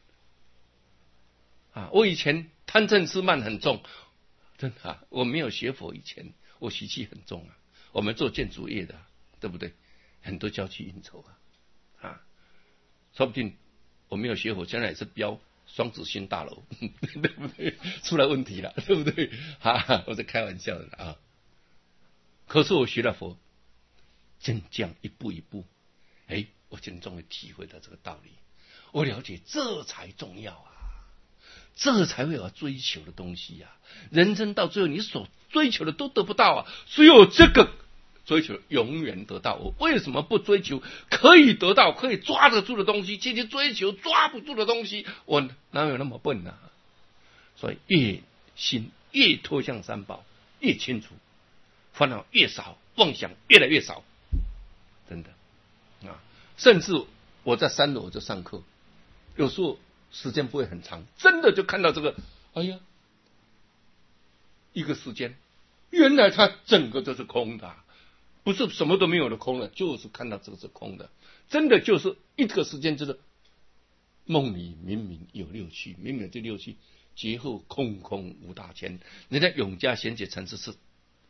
啊。我以前贪嗔痴慢很重，真的啊，我没有学佛以前，我习气很重啊。我们做建筑业的，对不对？很多交际应酬啊，啊，说不定我没有学佛，将来也是标双子星大楼，对不对？出来问题了，对不对？哈，我在开玩笑的啊。可是我学了佛，真这样一步一步，哎，我真终于体会到这个道理。我了解这才重要啊，这才会有追求的东西啊。人生到最后，你所追求的都得不到啊，只有这个。追求永远得到，我为什么不追求可以得到、可以抓得住的东西？去追求抓不住的东西，我哪有那么笨啊？所以越心越脱向三宝，越清楚，烦恼越少，妄想越来越少，真的啊！甚至我在三楼就上课，有时候时间不会很长，真的就看到这个，哎呀，一个时间，原来它整个都是空的。不是什么都没有的空了，就是看到这个是空的，真的就是一个时间，就是梦里明明有六趣，明明这六趣劫后空空无大千。人家永嘉贤姐层次是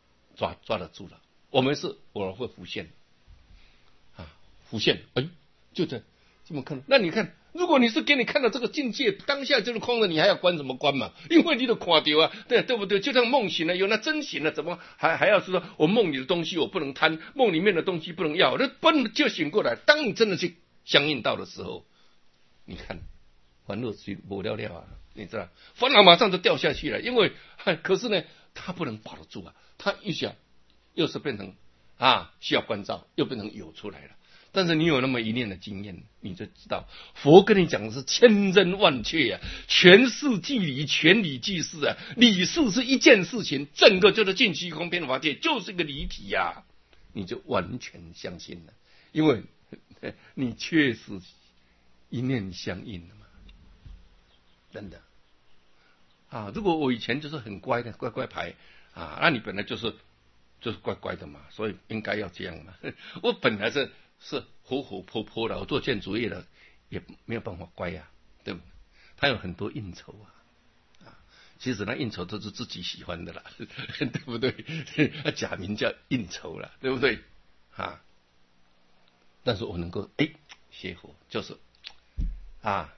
抓抓得住了，我们是偶尔会浮现啊，浮现，哎， 就在这么看。那你看，如果你是给你看到这个境界，当下就是空的，你还要关什么关嘛？因为你都看到啊，对对不对？就像梦醒了，有那真醒了，怎么还还要说我梦里的东西我不能贪，梦里面的东西不能要？那本就醒过来。当你真的去相应到的时候，你看烦恼就不了了啊，你知道，烦恼马上就掉下去了。因为可是呢，他不能保得住啊，他一下又是变成啊需要关照，又变成有出来了。但是你有那么一念的经验，你就知道佛跟你讲的是千真万确啊，全事即理，全理即事啊。理事是一件事情，整个就是尽虚空遍法界就是一个理体呀、啊，你就完全相信了，因为你确实一念相应了嘛，真的啊。如果我以前就是很乖的乖乖牌啊，那你本来就是就是乖乖的嘛，所以应该要这样嘛。我本来是。是活活泼泼的，我做建筑业的也没有办法乖呀、啊，对不对？他有很多应酬啊，啊，其实那应酬都是自己喜欢的啦，对不对？假名叫应酬啦，对不对？啊，但是我能够哎学佛，就是啊，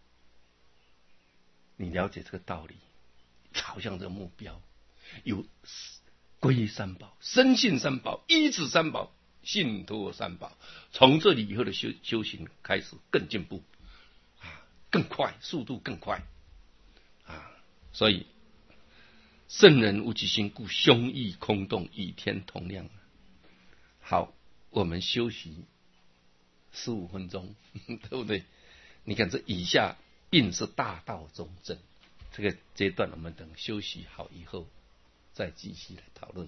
你了解这个道理，朝向这个目标，有皈依三宝、深信三宝、依止三宝。信托三宝，从这里以后的修修行开始更进步啊，更快，速度更快啊！所以圣人无极心，故胸臆空洞，与天同量。好，我们休息十五分钟，对不对？你看这以下并是大道中正，这个阶段我们等休息好以后再继续来讨论。